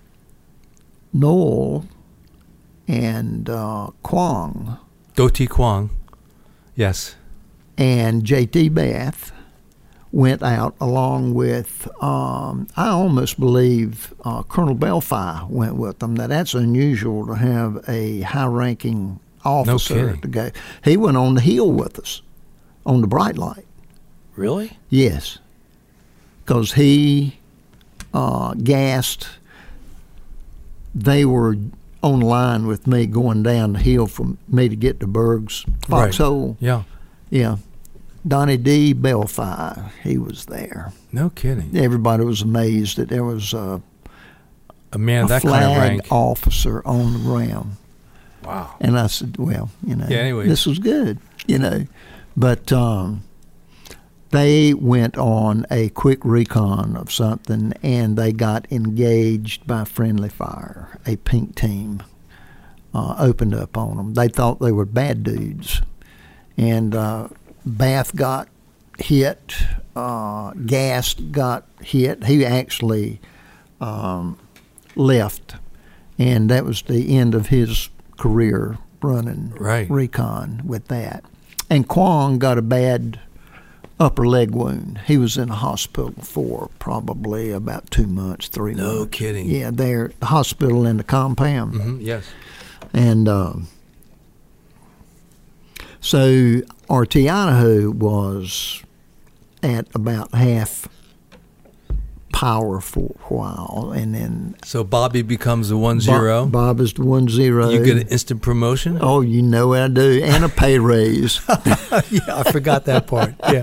S4: Noel and uh, Kwong
S1: Do Ti Quang. Yes.
S4: and J T Bath went out along with, um, I almost believe uh, Colonel Belfi went with them. Now, that's unusual to have a high-ranking officer
S1: kidding.
S4: to go. He went on the hill with us on the bright light.
S1: Really?
S4: Yes, because he uh, gassed. They were on line with me going down the hill from me to get to Berg's Foxhole.
S1: Yeah.
S4: Yeah. Donnie D. Belfi, he was there.
S1: No kidding.
S4: Everybody was amazed that there was a,
S1: A man
S4: a
S1: that
S4: flag
S1: kind of rank.
S4: officer on the ground.
S1: Wow.
S4: And I said, well, you know,
S1: Yeah, anyways.
S4: this was good, you know. But um, they went on a quick recon of something, and they got engaged by friendly fire. A pink team uh, opened up on them. They thought they were bad dudes. And uh, Bath got hit, uh, Gast got hit. He actually um, left, and that was the end of his career running
S1: Right.
S4: recon with that. And Kwong got a bad upper leg wound. He was in a hospital for probably about two months, three
S1: No
S4: months.
S1: kidding.
S4: Yeah, there, the hospital in the compound.
S1: Mm-hmm. Yes.
S4: And um, so R T Idaho was at about half power for a while, and then
S1: So Bobby becomes the one zero.
S4: Bob, Bob is the one zero.
S1: You get an instant promotion.
S4: Oh, you know I do, and a pay raise.
S1: Yeah, I forgot that part. Yeah.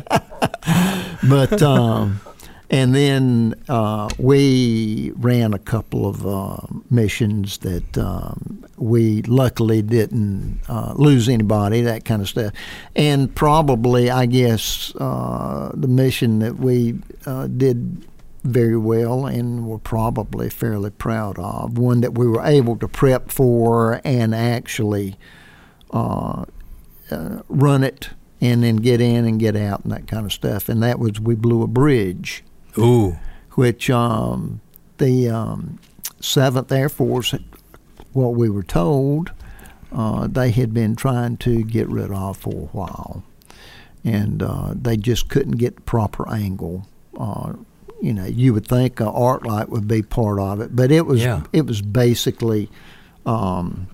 S4: But um, and then uh, we ran a couple of uh, missions that um, we luckily didn't uh, lose anybody, that kind of stuff. And probably, I guess, uh, the mission that we uh, did very well and were probably fairly proud of, one that we were able to prep for and actually uh, uh, run it and then get in and get out and that kind of stuff. And that was, we blew a bridge.
S1: Ooh.
S4: Which um, the um, seventh Air Force, what we were told, uh, they had been trying to get rid of for a while. And uh, they just couldn't get the proper angle. Uh, you know, you would think an arc light would be part of it, but it was
S1: Yeah.
S4: it was basically um,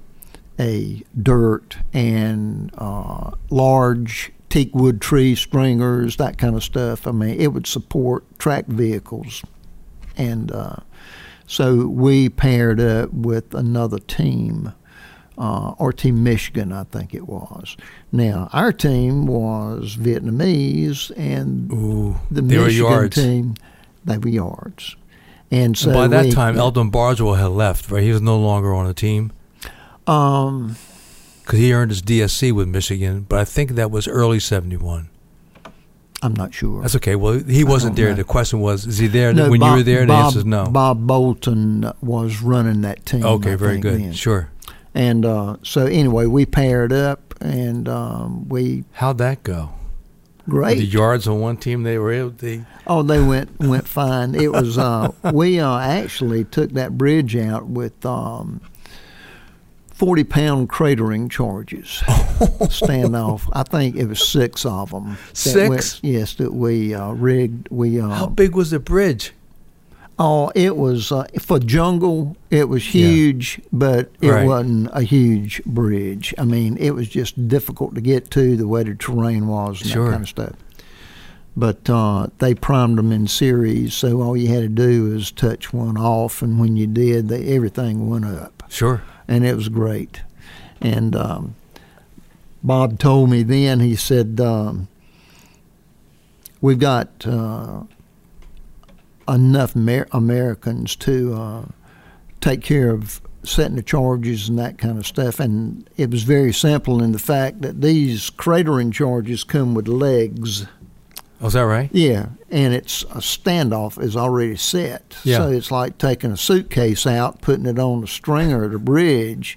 S4: a dirt and uh, large teak wood tree stringers, that kind of stuff. I mean, it would support tracked vehicles. And uh, so we paired up with another team, uh, or Team Michigan, I think it was. Now, our team was Vietnamese, and
S1: Ooh,
S4: the
S1: they were
S4: Michigan
S1: yards.
S4: team, they were yards. And so
S1: And by that
S4: we-
S1: time, Eldon Bargewell had left, right? He was no longer on the team
S4: Um,
S1: because he earned his D S C with Michigan, but I think that was early seventy-one.
S4: I'm not sure.
S1: That's okay. Well, he wasn't
S4: don't
S1: there.
S4: know.
S1: The question was, is he there
S4: No,
S1: when
S4: Bob,
S1: you were there? The
S4: Bob,
S1: answer is no.
S4: Bob Bolton was running that team.
S1: Okay,
S4: I
S1: very
S4: think,
S1: good.
S4: then.
S1: Sure.
S4: And uh, so anyway, we paired up, and um, we
S1: How'd that go?
S4: great.
S1: The yards on one team, they were able. They
S4: Oh, they went went fine. It was uh, we uh, actually took that bridge out with um, forty pound cratering charges. Standoff. I think it was six of them. That
S1: Six?
S4: went- yes, that we uh, rigged. We uh,
S1: how big was the bridge?
S4: Oh, it was uh, for jungle. It was huge, but it
S1: Right.
S4: wasn't a huge bridge. I mean, it was just difficult to get to the way the terrain was and
S1: Sure.
S4: that kind of stuff. But uh, they primed them in series, so all you had to do was touch one off, and when you did, they, everything went up,
S1: Sure.
S4: and it was great. And um, Bob told me then, he said, um, we've got uh, enough Amer- Americans to uh, take care of setting the charges and that kind of stuff. And it was very simple in the fact that these cratering charges come with legs.
S1: Oh, is that right?
S4: Yeah, and it's a standoff is already set.
S1: Yeah.
S4: So it's like taking a suitcase out, putting it on the stringer of the bridge,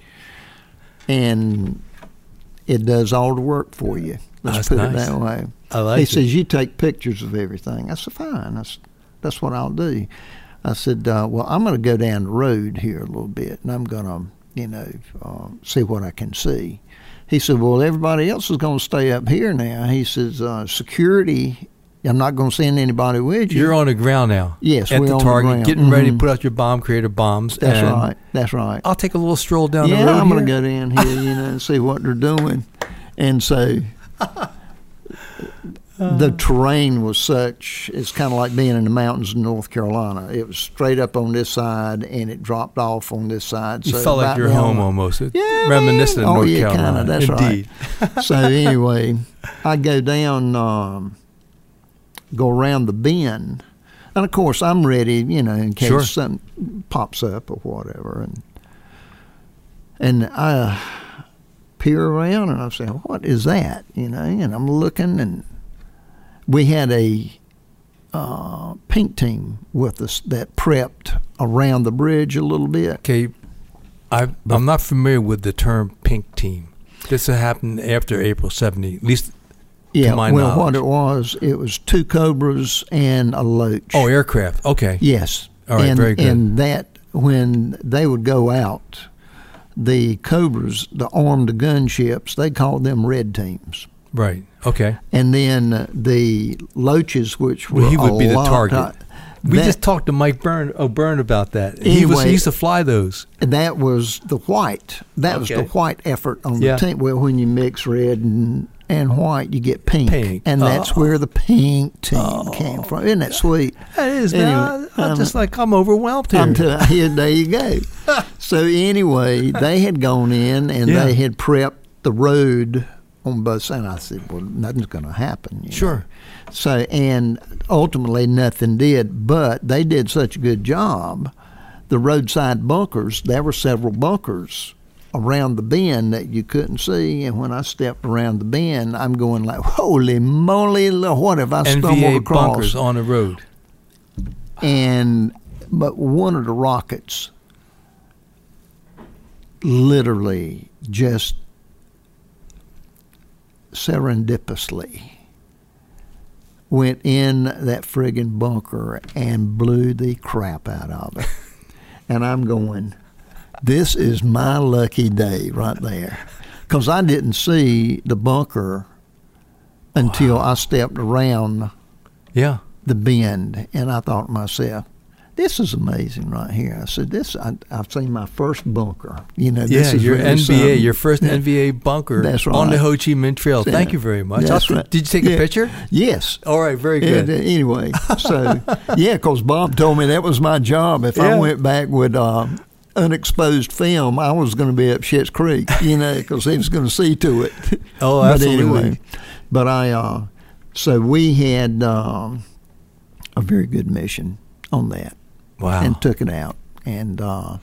S4: and it does all the work for you. Let's
S1: That's
S4: put
S1: nice.
S4: it that way.
S1: I like
S4: He
S1: it.
S4: says, you take pictures of everything. I said, fine. That's, that's what I'll do. I said, uh, well, I'm going to go down the road here a little bit, and I'm going to, you know, uh, see what I can see. He said, well, everybody else is going to stay up here now. He says, uh, security, I'm not going to send anybody with you.
S1: You're on the ground now.
S4: Yes,
S1: at
S4: we're
S1: the
S4: on the
S1: target,
S4: ground.
S1: getting ready to
S4: Mhm.
S1: put out your bomb creator bombs.
S4: That's
S1: and
S4: right. That's right.
S1: I'll take a little stroll down
S4: yeah,
S1: the road.
S4: I'm going to
S1: here.
S4: go down here, you know, and see what they're doing. And so the terrain was such, it's kind of like being in the mountains in North Carolina. It was straight up on this side, and it dropped off on this side.
S1: You
S4: so
S1: felt like
S4: about
S1: you're
S4: the
S1: home
S4: only-
S1: almost.
S4: Yeah,
S1: Reminiscent
S4: man.
S1: of
S4: Oh,
S1: North
S4: yeah,
S1: Carolina.
S4: kinda, that's
S1: Indeed.
S4: right. So anyway, I go down, um, go around the bend, and of course I'm ready, you know, in case
S1: Sure.
S4: something pops up or whatever. And and I peer around and I say, "What is that?" You know, and I'm looking, and we had a uh, pink team with us that prepped around the bridge a little bit.
S1: Okay, I, I'm not familiar with the term pink team. This happened after April seventy, at least
S4: Yeah,
S1: to my
S4: well,
S1: knowledge.
S4: what it was, it was two Cobras and a Loach.
S1: Oh, aircraft. Okay.
S4: Yes.
S1: All right,
S4: and,
S1: very good.
S4: And that, when they would go out, the Cobras, the armed gunships, they called them red teams.
S1: Right. Okay.
S4: And then uh, the Loaches, which were
S1: Well, he would
S4: a
S1: be the
S4: lot-
S1: target.
S4: uh,
S1: We
S4: that,
S1: just talked to Mike Byrne, O'Byrne about that. He was
S4: Anyway-
S1: he used to fly those.
S4: that was the white. That was
S1: Okay.
S4: the white effort on
S1: Yeah.
S4: the team. Well, when you mix red and, and white, you get pink.
S1: Pink.
S4: And that's
S1: Oh.
S4: where the pink team came from. Isn't that sweet?
S1: That is,
S4: Anyway,
S1: man. I'm just like, I'm overwhelmed here.
S4: I'm t- here there you go. So anyway, they had gone in and
S1: Yeah.
S4: they had prepped the road on both sides. I said, well, nothing's going to happen. You
S1: Sure.
S4: know? So, and ultimately nothing did, but they did such a good job. The roadside bunkers, there were several bunkers around the bend that you couldn't see, and when I stepped around the bend, I'm going like, holy moly, what have I
S1: N V A
S4: stumbled across?
S1: bunkers on the road.
S4: And but one of the rockets literally just serendipitously went in that friggin' bunker and blew the crap out of it. And I'm going, this is my lucky day right there. Because I didn't see the bunker until I stepped around
S1: Yeah.
S4: the bend, and I thought to myself, this is amazing right here. I said, "This, I, I've seen my first bunker. You know,
S1: Yeah,
S4: this is
S1: your
S4: really
S1: N V A,
S4: something."
S1: your first N V A bunker
S4: That's
S1: on the
S4: right.
S1: Ho Chi Minh Trail.
S4: Yeah.
S1: Thank you very much.
S4: That's
S1: I'll-
S4: right.
S1: Did you take
S4: Yeah.
S1: a picture?
S4: Yes.
S1: All right, very good.
S4: And, uh, anyway, so yeah, because Bob told me that was my job. If
S1: Yeah.
S4: I went back with uh, unexposed film, I was going to be up Schitt's Creek, you know, because he was going to see to it.
S1: Oh,
S4: But
S1: absolutely.
S4: anyway, but I, uh, so we had um, a very good mission on that.
S1: Wow.
S4: And took it out. And uh,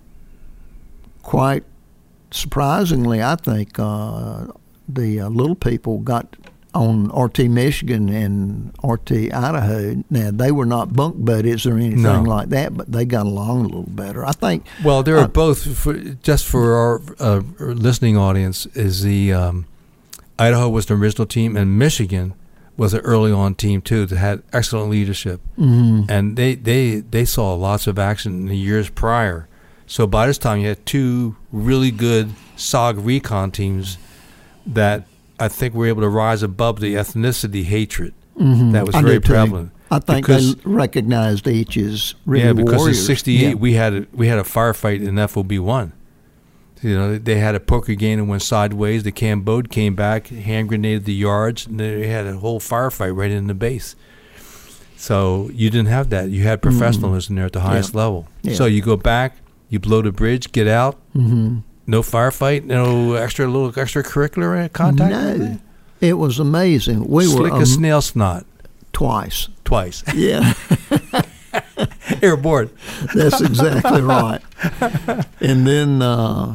S4: quite surprisingly, I think uh, the uh, little people got on R T Michigan and R T Idaho. Now, they were not bunk buddies or anything
S1: No.
S4: like that, but they got along a little better. I think.
S1: Well, there are
S4: uh,
S1: both. For, just for our uh, listening audience, is the um, Idaho was the original team, and Michigan was an early on team too that had excellent leadership,
S4: mhm.
S1: and they, they they saw lots of action in the years prior. So by this time, you had two really good S O G recon teams that I think were able to rise above the ethnicity hatred
S4: Mhm.
S1: that was
S4: I
S1: very
S4: do too.
S1: prevalent.
S4: I think
S1: Because-
S4: they recognized each as really
S1: yeah, because
S4: warriors.
S1: in sixty-eight
S4: Yeah.
S1: we had a, we had a firefight in F O B one. You know, they had a poker game and went sideways. The cam boat came back, hand grenaded the yards, and they had a whole firefight right in the base. So you didn't have that. You had professionalism there at the highest level.
S4: Yeah.
S1: So you go back, you blow the bridge, get out.
S4: Mhm.
S1: No firefight, no extra little extracurricular contact.
S4: No, it was amazing. We
S1: Slick
S4: were
S1: as
S4: um,
S1: snail snot
S4: twice.
S1: twice.
S4: Yeah.
S1: Airborne.
S4: That's exactly right. And then uh,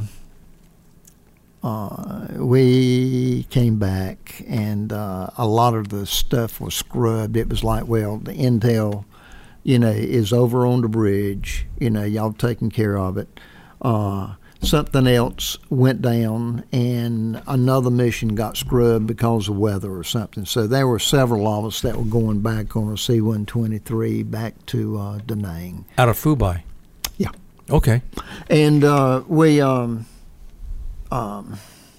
S4: uh, we came back, and uh, a lot of the stuff was scrubbed. It was like, well, the intel, you know, is over on the bridge. You know, y'all taking care of it. Uh, something else went down, and another mission got scrubbed because of weather or something. So there were several of us that were going back on a C one twenty-three back to uh, Da Nang.
S1: Out of Fubai.
S4: Yeah.
S1: Okay.
S4: And uh, we, um, um,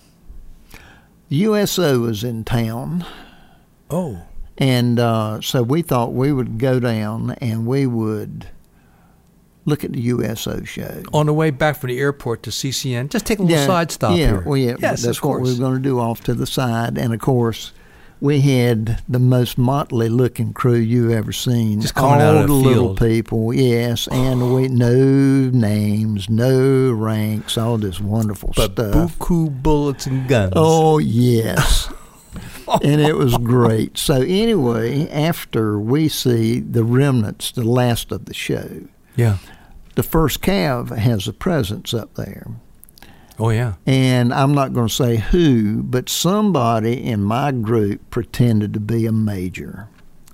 S4: U S O was in town,
S1: Oh.
S4: and uh, so we thought we would go down and we would look at the U S O show.
S1: On the way back from the airport to C C N, just take a little side stop
S4: yeah,
S1: here.
S4: Well, yeah,
S1: yes,
S4: that's
S1: of
S4: what
S1: course.
S4: we were going to do off to the side. And, of course, we had the most motley-looking crew you ever seen.
S1: Just coming
S4: All
S1: out of
S4: the
S1: the
S4: little
S1: field.
S4: people, yes, and we no names, no ranks, all this wonderful
S1: but
S4: stuff.
S1: buku bullets and guns.
S4: Oh, yes. And it was great. So anyway, after we see the remnants, the last of the show,
S1: Yeah.
S4: the first Cav has a presence up there.
S1: Oh, yeah.
S4: And I'm not going to say who, but somebody in my group pretended to be a major.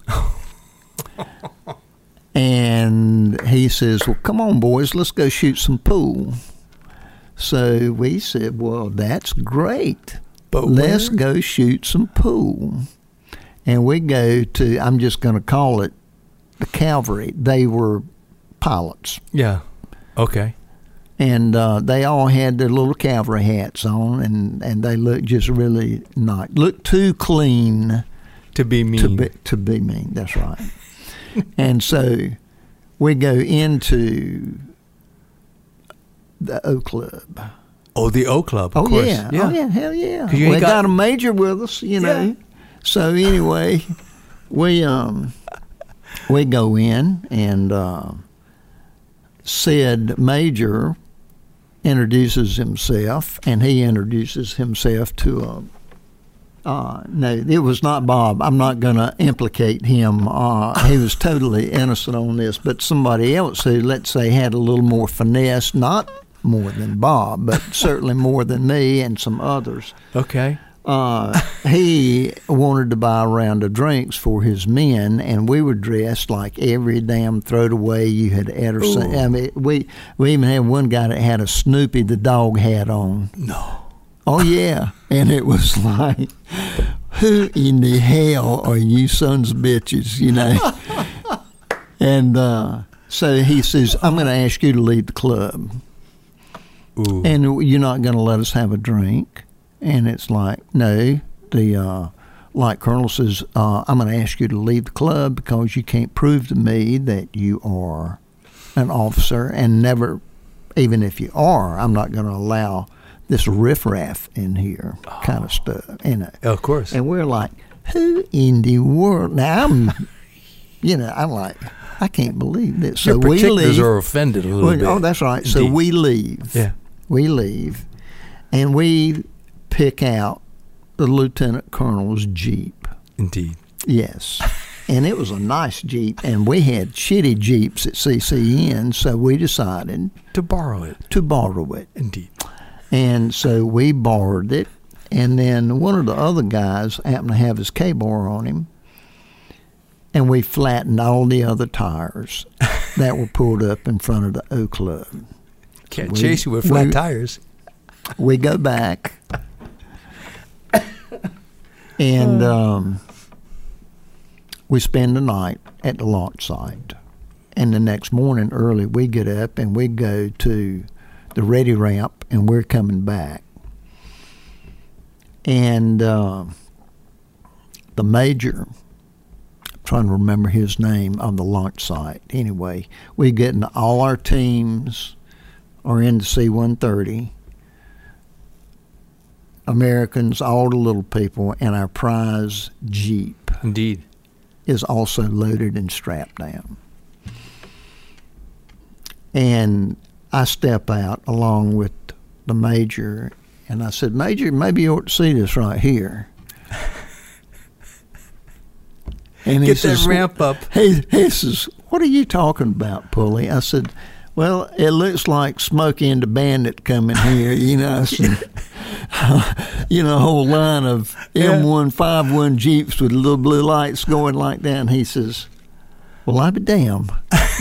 S4: And he says, well, come on, boys, let's go shoot some pool. So we said, well, that's great.
S1: But
S4: Let's
S1: where?
S4: go shoot some pool. And we go to, I'm just going to call it the cavalry. They were pilots.
S1: Yeah. Okay.
S4: And uh, they all had their little cavalry hats on, and, and they looked just really nice. Looked too clean
S1: To be mean.
S4: to be, to be mean. That's right. And so we go into the O Club.
S1: oh, the O Club, of
S4: Oh,
S1: course.
S4: yeah. Oh, yeah. Hell yeah.
S1: 'Cause you ain't
S4: We
S1: got-
S4: got, a major with us, you know.
S1: Yeah.
S4: So anyway, we um we go in, and uh, said Major introduces himself, and he introduces himself to a. Uh, no, it was not Bob. I'm not going to implicate him. Uh, he was totally innocent on this. But somebody else who, let's say, had a little more finesse, not more than Bob, but certainly more than me and some others.
S1: Okay.
S4: Uh, he wanted to buy a round of drinks for his men, and we were dressed like every damn throwaway you had ever
S1: Ooh.
S4: seen. I mean, we we even had one guy that had a Snoopy the dog hat on.
S1: No.
S4: Oh, yeah. And it was like, who in the hell are you sons of bitches, you know? And uh, so he says, I'm going to ask you to leave the club.
S1: Ooh.
S4: And you're not going to let us have a drink. And it's like, no. The uh, like Colonel says, uh, I'm going to ask you to leave the club because you can't prove to me that you are an officer. And never, even if you are, I'm not going to allow this riffraff in here kind of stuff. And, uh,
S1: Of course.
S4: and we're like, who in the world? Now, I'm, you know, I'm like, I can't believe this. So
S1: Your
S4: we
S1: particulars
S4: leave.
S1: are offended a little
S4: Well,
S1: bit.
S4: oh, that's right. So
S1: Indeed.
S4: we leave.
S1: Yeah.
S4: We leave, and we pick out the lieutenant colonel's Jeep.
S1: Indeed.
S4: Yes. And it was a nice Jeep, and we had shitty Jeeps at C C N, so we decided
S1: To borrow it.
S4: to borrow it.
S1: Indeed.
S4: And so we borrowed it, and then one of the other guys happened to have his K-bar on him, and we flattened all the other tires that were pulled up in front of the O Club.
S1: Can't
S4: We-
S1: chase you with flat
S4: we-
S1: tires.
S4: We go back, and um, we spend the night at the launch site. And the next morning early, we get up and we go to the ready ramp, and we're coming back. And uh, the major, I'm trying to remember his name, on the launch site. Anyway, we get in, all our teams are in the C one thirty. Americans, all the little people, and our prize Jeep
S1: Indeed.
S4: is also loaded and strapped down. And I step out along with the major, and I said, Major, maybe you ought to see this right here. And he
S1: Get
S4: says,
S1: that ramp up.
S4: He, he says, what are you talking about, Pulley? I said, well, it looks like Smokey and the Bandit coming here, you know. I said, you know, a whole line of M one fifty-one Jeeps with little blue lights going like that. And he says, well, I be damned.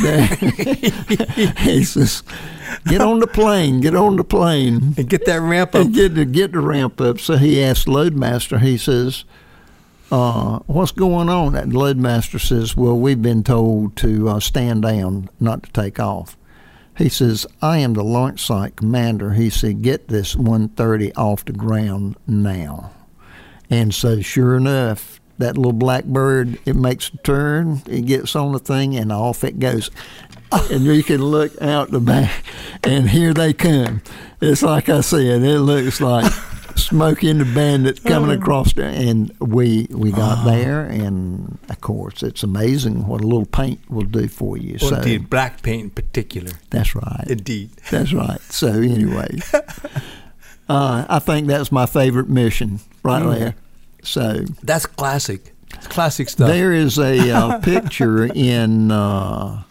S4: He says, get on the plane, get on the plane.
S1: And get that ramp up.
S4: And get the, get the ramp up. So he asked Loadmaster, he says, uh, what's going on? And Loadmaster says, well, we've been told to uh, stand down, not to take off. He says, I am the launch site commander. He said, get this one thirty off the ground now. And so sure enough, that little blackbird, it makes a turn, it gets on the thing, and off it goes. And you can look out the back, and here they come. It's like I said, it looks like Smokey and the Bandit coming across there. And we we got there, and of course, it's amazing what a little paint will do for you.
S1: Well,
S4: So
S1: indeed, black paint in particular.
S4: that's right.
S1: Indeed.
S4: That's right. So anyway, uh, I think that's my favorite mission right
S1: Mm.
S4: there. So
S1: That's classic. It's classic stuff.
S4: there is a uh, picture in uh,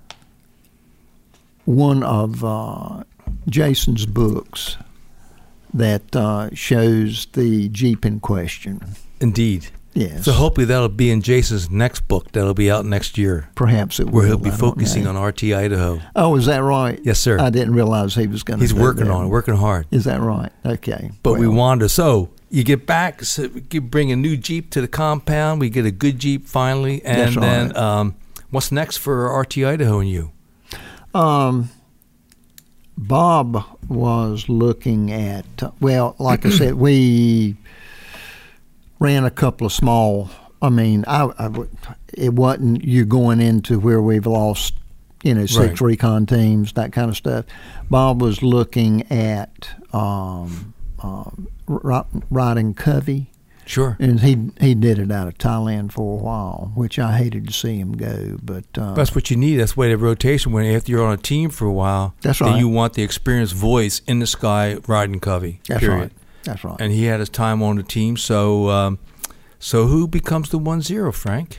S4: one of uh, Jason's books that uh, shows the Jeep in question.
S1: Indeed.
S4: Yes.
S1: So hopefully that'll be in Jason's next book that'll be out next year,
S4: Perhaps it
S1: where
S4: will.
S1: he'll be
S4: I don't
S1: focusing
S4: know.
S1: on R T Idaho.
S4: Oh, is that right?
S1: Yes, sir.
S4: I didn't realize he was going to.
S1: He's working on it, working hard.
S4: Is that right? Okay.
S1: But we
S4: Well,
S1: wanted to. So you get back, so we can bring a new Jeep to the compound. We get a good Jeep finally. And
S4: That's
S1: then
S4: right.
S1: um, what's next for R T Idaho and you?
S4: Um, Bob was looking at, well, like I said, we ran a couple of small, I mean, I, I would- it wasn't you going into where we've lost, you know, six
S1: Right.
S4: recon teams, that kind of stuff. Bob was looking at um, um, ri- riding Covey
S1: Sure.
S4: And he he did it out of Thailand for a while, which I hated to see him go. But uh,
S1: that's what you need. That's the way the rotation went. After you're on a team for a while,
S4: that's
S1: then
S4: right.
S1: you want the experienced voice in the sky riding Covey.
S4: That's
S1: period.
S4: right. That's right.
S1: And he had his time on the team. So, um, so who becomes the one zero, Frank?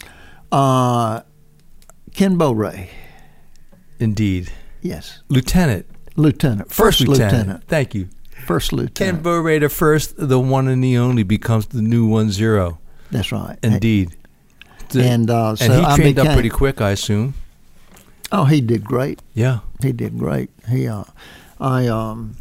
S4: Uh, Ken Bowray.
S1: Indeed.
S4: Yes.
S1: Lieutenant.
S4: Lieutenant.
S1: First,
S4: First
S1: lieutenant.
S4: lieutenant.
S1: Thank you.
S4: First lieutenant.
S1: Ken Bowray, the first, the one and the only, becomes the new one zero.
S4: That's right.
S1: Indeed.
S4: And uh, so
S1: and he
S4: I
S1: trained
S4: became,
S1: up pretty quick, I assume.
S4: Oh, he did great.
S1: Yeah.
S4: He did great. He, uh, I um,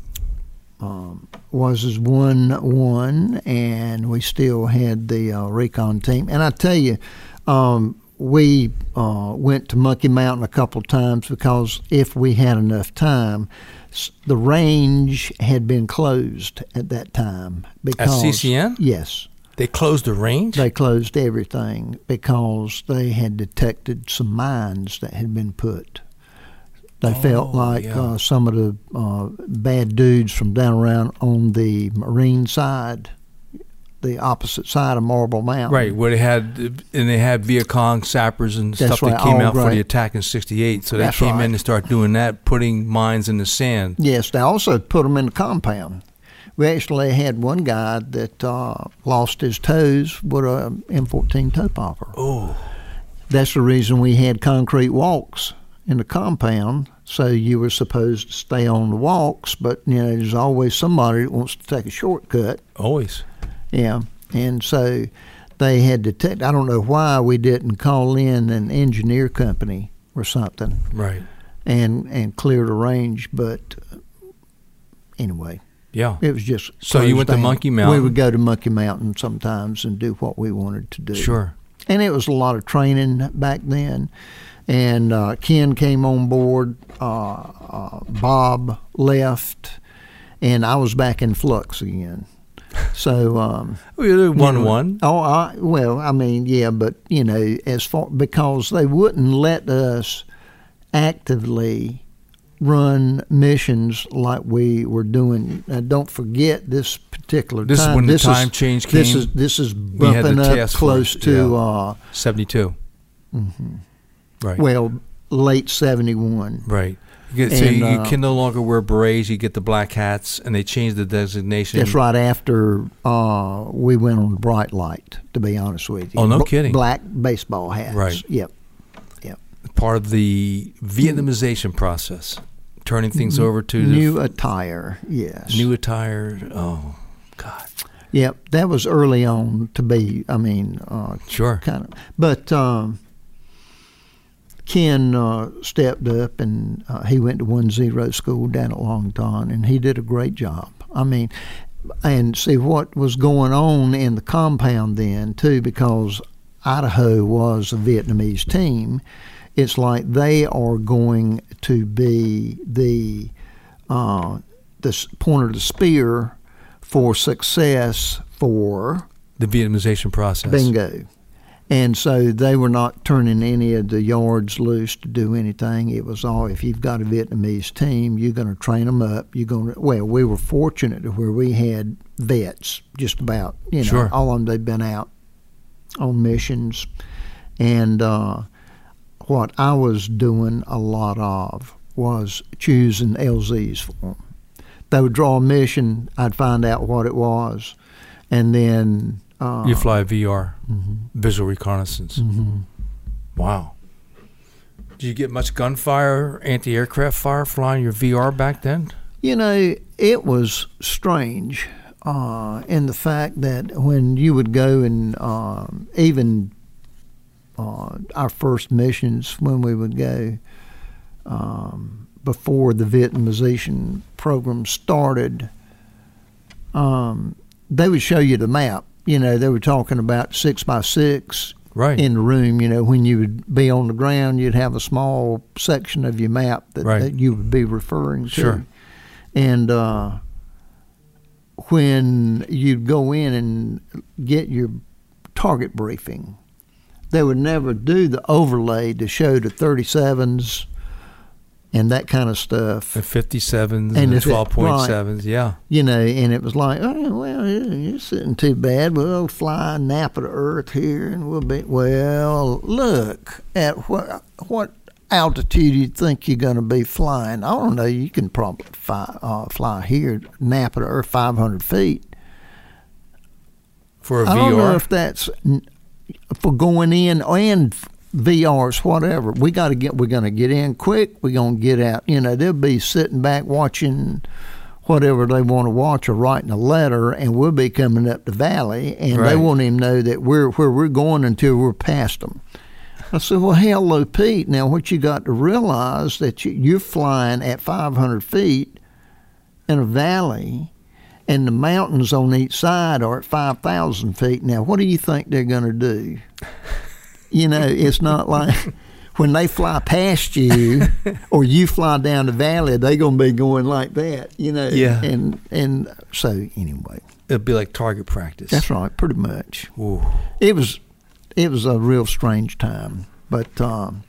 S4: um, was his one one, and we still had the uh, recon team. And I tell you, um, we uh, went to Monkey Mountain a couple of times because if we had enough time, the range had been closed at that time. Because,
S1: at C C N?
S4: Yes.
S1: They closed the range?
S4: They closed everything because they had detected some mines that had been put. They
S1: oh,
S4: felt like
S1: yeah.
S4: uh, some of the uh, bad dudes from down around on the marine side, the opposite side of Marble Mountain.
S1: Right, where they had, and they had Viet Cong sappers and
S4: That's
S1: stuff that
S4: right,
S1: came
S4: all
S1: out for
S4: right.
S1: the attack in sixty-eight. So they
S4: That's
S1: came
S4: right.
S1: in and started doing that, putting mines in the sand.
S4: Yes, they also put them in the compound. We actually had one guy that uh, lost his toes with a M fourteen toe popper.
S1: Oh.
S4: That's the reason we had concrete walks in the compound, so you were supposed to stay on the walks, but you know there's always somebody that wants to take a shortcut.
S1: Always.
S4: Yeah, and so they had to detect. I don't know why we didn't call in an engineer company or something,
S1: Right.
S4: and and clear the range. But uh, anyway,
S1: Yeah.
S4: it was just
S1: So you
S4: closed
S1: went to
S4: down.
S1: Monkey Mountain?
S4: We would go to Monkey Mountain sometimes and do what we wanted to do.
S1: Sure.
S4: And it was a lot of training back then. And uh, Ken came on board. Uh, uh, Bob left, and I was back in flux again. So um,
S1: We did one
S4: you know,
S1: one.
S4: Oh, I, well, I mean, yeah, but you know, as far because they wouldn't let us actively run missions like we were doing. Now, don't forget this particular
S1: This is
S4: time.
S1: when the
S4: this
S1: time
S4: is,
S1: change
S4: This
S1: came.
S4: is this is
S1: We had the
S4: bumping up
S1: task
S4: close
S1: force,
S4: to
S1: yeah.
S4: uh,
S1: seventy-two.
S4: Mm-hmm.
S1: Right.
S4: well, late seventy-one.
S1: Right. You get, so
S4: And,
S1: you, you
S4: uh,
S1: can no longer wear berets. You get the black hats, and they changed the designation.
S4: That's right after uh, we went on bright light. To be honest with you.
S1: Oh, no
S4: B-
S1: kidding.
S4: Black baseball hats.
S1: Right.
S4: Yep. Yep.
S1: Part of the Vietnamization process, turning things over to
S4: New
S1: the
S4: attire. Yes.
S1: new attire. Oh, God.
S4: Yep. That was early on to be. I mean, uh,
S1: Sure.
S4: kind of. But um, Ken uh, stepped up, and uh, he went to one zero school down at Longton, and he did a great job. I mean, and see what was going on in the compound then too, because Idaho was a Vietnamese team. It's like they are going to be the uh, the s- point of the spear for success for
S1: The Vietnamization process.
S4: bingo. And so they were not turning any of the yards loose to do anything. It was all, if you've got a Vietnamese team, you're going to train them up. You're going to, well, we were fortunate to where we had vets, just about, you know,
S1: Sure.
S4: all of them, they've been out on missions. And uh, what I was doing a lot of was choosing L Zs for them. They would draw a mission, I'd find out what it was, and then Uh,
S1: You fly V R,
S4: mm-hmm.
S1: visual reconnaissance.
S4: Mm-hmm.
S1: Wow. Did you get much gunfire, anti-aircraft fire flying your V R back then?
S4: You know, it was strange uh, in the fact that when you would go and um, even uh, our first missions, when we would go um, before the Vietnamization program started, um, they would show you the map. You know, they were talking about six by six
S1: Right.
S4: in the room. You know, when you would be on the ground, you'd have a small section of your map that,
S1: Right.
S4: that you would be referring to.
S1: Sure.
S4: And uh, when you'd go in and get your target briefing, they would never do the overlay to show the thirty-sevens and that kind of stuff.
S1: The fifty-sevens and,
S4: And
S1: the
S4: if it-
S1: twelve point sevens, yeah.
S4: You know, and it was like, oh, well, it's isn't too bad. We'll fly Napa to Earth here, and we'll be, well, look at what what altitude you think you're going to be flying. I don't know, you can probably fly, uh, fly here, Napa to Earth, five hundred feet.
S1: For a
S4: I
S1: V R?
S4: don't know if that's n- for going in and V Rs, whatever. We got to get. We're going to get in quick. We're going to get out. You know, they'll be sitting back watching whatever they want to watch or writing a letter, and we'll be coming up the valley, and
S1: Right.
S4: they won't even know that we're where we're going until we're past them. I said, well, hello, Pete. Now, what you got to realize that you, you're flying at five hundred feet in a valley, and the mountains on each side are at five thousand feet. Now, what do you think they're going to do? You know, it's not like when they fly past you or you fly down the valley, they're going to be going like that, you know.
S1: Yeah.
S4: And, and so, anyway,
S1: It'd be like target practice.
S4: that's right, pretty much.
S1: Ooh.
S4: It was it was a real strange time, but um,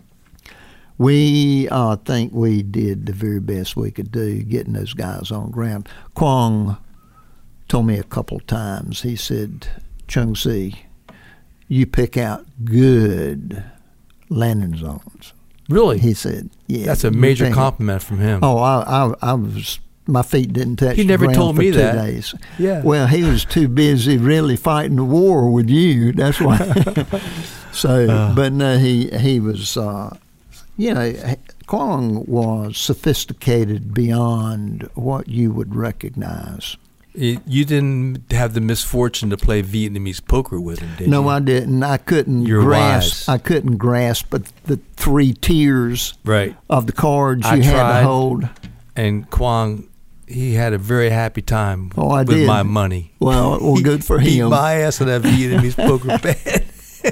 S4: we uh, think we did the very best we could do getting those guys on the ground. Kwong told me a couple times, he said, Chung Si, you pick out good landing zones.
S1: Really?
S4: He said, yeah.
S1: That's a
S4: you
S1: major
S4: think-
S1: compliment from him.
S4: Oh, I, I, I was, my feet didn't touch
S1: He
S4: the
S1: never
S4: ground
S1: told
S4: for
S1: me
S4: two
S1: that.
S4: days.
S1: Yeah.
S4: Well, he was too busy really fighting the war with you. That's why. so,
S1: Uh.
S4: but no, he, he was, uh, you know, Kwong was sophisticated beyond what you would recognize.
S1: You you didn't have the misfortune to play Vietnamese poker with him, did
S4: No,
S1: you?
S4: I didn't. I couldn't
S1: You're
S4: grasp.
S1: wise.
S4: I couldn't grasp the, the three tiers
S1: Right.
S4: of the cards
S1: I
S4: you had
S1: tried.
S4: to hold.
S1: And Kwong, he had a very happy time
S4: Oh, I
S1: with
S4: did.
S1: my money.
S4: Well, well,
S1: He
S4: good for
S1: beat
S4: him.
S1: my ass on that Vietnamese poker bet.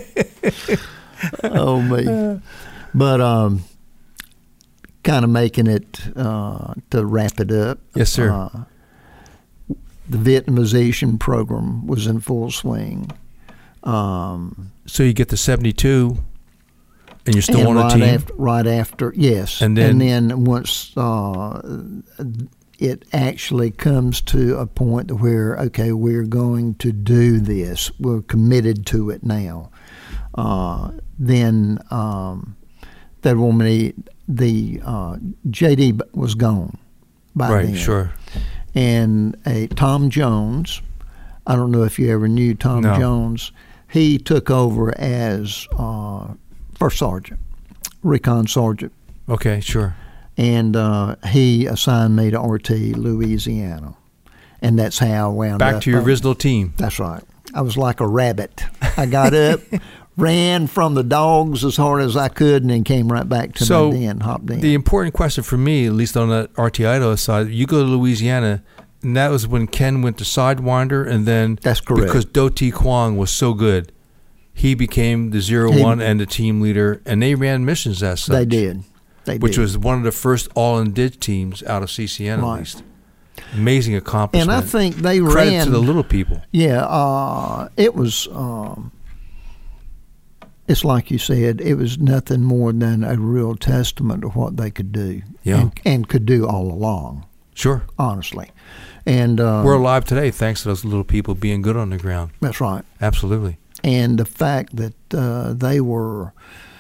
S4: Oh me. But um, kind of making it uh, to wrap it up.
S1: Yes, sir.
S4: Uh, the Vietnamization program was in full swing. Um,
S1: So you get to seventy-two, and you're still
S4: and
S1: on the
S4: right
S1: team.
S4: After, right after, yes.
S1: And then-
S4: and then once uh, it actually comes to a point where, okay, we're going to do this. We're committed to it now. Uh, then um, that woman, the uh, J D was gone by
S1: right,
S4: then.
S1: sure.
S4: And a Tom Jones, I don't know if you ever knew Tom
S1: No.
S4: Jones, he took over as uh, first sergeant, recon sergeant,
S1: Okay, sure.
S4: and uh, he assigned me to R T, Louisiana. And that's how I wound up.
S1: Back to your
S4: uh,
S1: original team.
S4: That's right. I was like a rabbit. I got up, ran from the dogs as hard as I could, and then came right back to
S1: So,
S4: my den, hopped in.
S1: The important question for me, at least on the R T Idaho side, you go to Louisiana, and that was when Ken went to Sidewinder, and then
S4: That's correct.
S1: because Do T Kwong was so good, he became the zero
S4: He-
S1: one and the team leader, and they ran missions as such.
S4: They did. They
S1: Which
S4: did.
S1: was one of the first all-in-dig teams out of C C N,
S4: Right.
S1: at least. Amazing
S4: And
S1: accomplishment.
S4: I think they
S1: Credit
S4: ran
S1: to the little people.
S4: Yeah, uh, it was. Um, it's like you said. It was nothing more than a real testament to what they could do,
S1: Yeah.
S4: and, and could do all along.
S1: Sure.
S4: Honestly, and uh,
S1: We're alive today thanks to those little people being good on the ground.
S4: that's right.
S1: Absolutely.
S4: And the fact that uh, they were.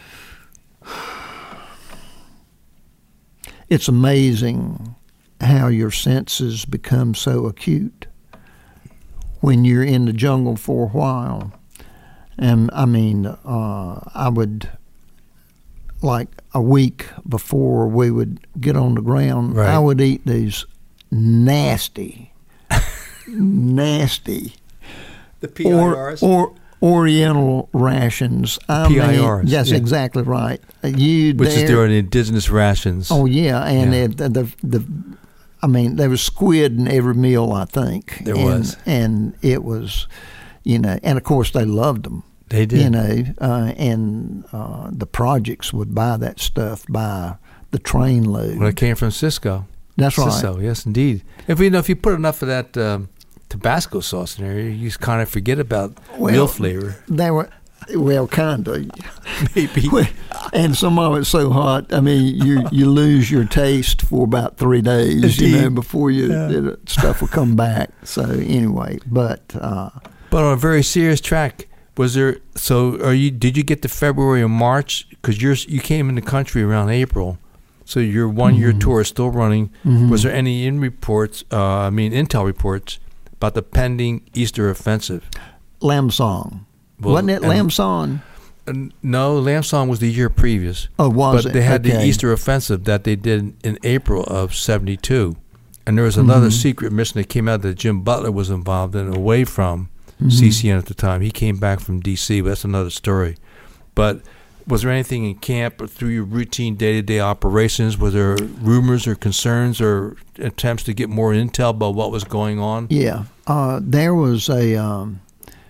S4: It's amazing how your senses become so acute when you're in the jungle for a while. And I mean, uh, I would, like a week before we would get on the ground,
S1: Right.
S4: I would eat these nasty, nasty,
S1: The
S4: or, or Oriental rations. I
S1: P I Rs,
S4: mean, that's
S1: yeah.
S4: exactly right. You
S1: Which is
S4: dare-
S1: their indigenous rations.
S4: Oh yeah, and
S1: Yeah.
S4: It, the, the the I mean there was squid in every meal, I think.
S1: There
S4: and,
S1: was.
S4: and it was, you know, and of course they loved them.
S1: They did.
S4: You know, uh, and uh, the projects would buy that stuff by the trainload.
S1: Well, it came from Cisco.
S4: That's right.
S1: Cisco, yes, indeed. If you know, if you put enough of that um, Tabasco sauce in there, you just kind of forget about
S4: Well,
S1: real flavor.
S4: They were. Well, kind of.
S1: Maybe.
S4: And some of it's so hot. I mean, you you lose your taste for about three days,
S1: Indeed.
S4: you know, before you
S1: Yeah.
S4: it, stuff will come back. So anyway, but uh,
S1: But on a very serious track, was there? So, are you? Did you get to February or March? Because you're you came in the country around April, so your one year
S4: Mm-hmm.
S1: tour is still running.
S4: Mhm.
S1: Was there any in reports? Uh, I mean, intel reports about the pending Easter offensive?
S4: Lamb Song.
S1: Well,
S4: Wasn't it
S1: and-
S4: Lamb Song?
S1: Uh, no, Lamb Song was the year previous.
S4: Oh, was
S1: but
S4: it?
S1: they had the
S4: Okay.
S1: Easter offensive that they did in April of seventy-two. And there was another
S4: Mhm.
S1: secret mission that came out that Jim Butler was involved in, away from
S4: Mhm.
S1: C C N at the time. He came back from D C, but that's another story. But was there anything in camp or through your routine day-to-day operations? Was there rumors or concerns or attempts to get more intel about what was going on?
S4: Yeah. Uh, there was a um,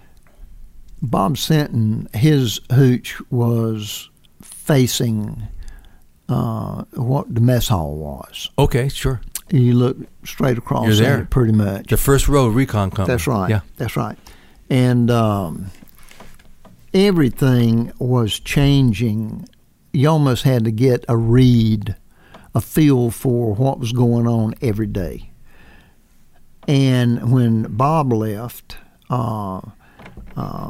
S4: Bob Sinton, his hooch was facing uh, what the mess hall was.
S1: Okay, sure.
S4: You look straight across
S1: You're there.
S4: at it pretty much.
S1: The first row recon company.
S4: That's right.
S1: Yeah.
S4: That's right. And um, everything was changing. You almost had to get a read, a feel for what was going on every day. And when Bob left, uh, uh,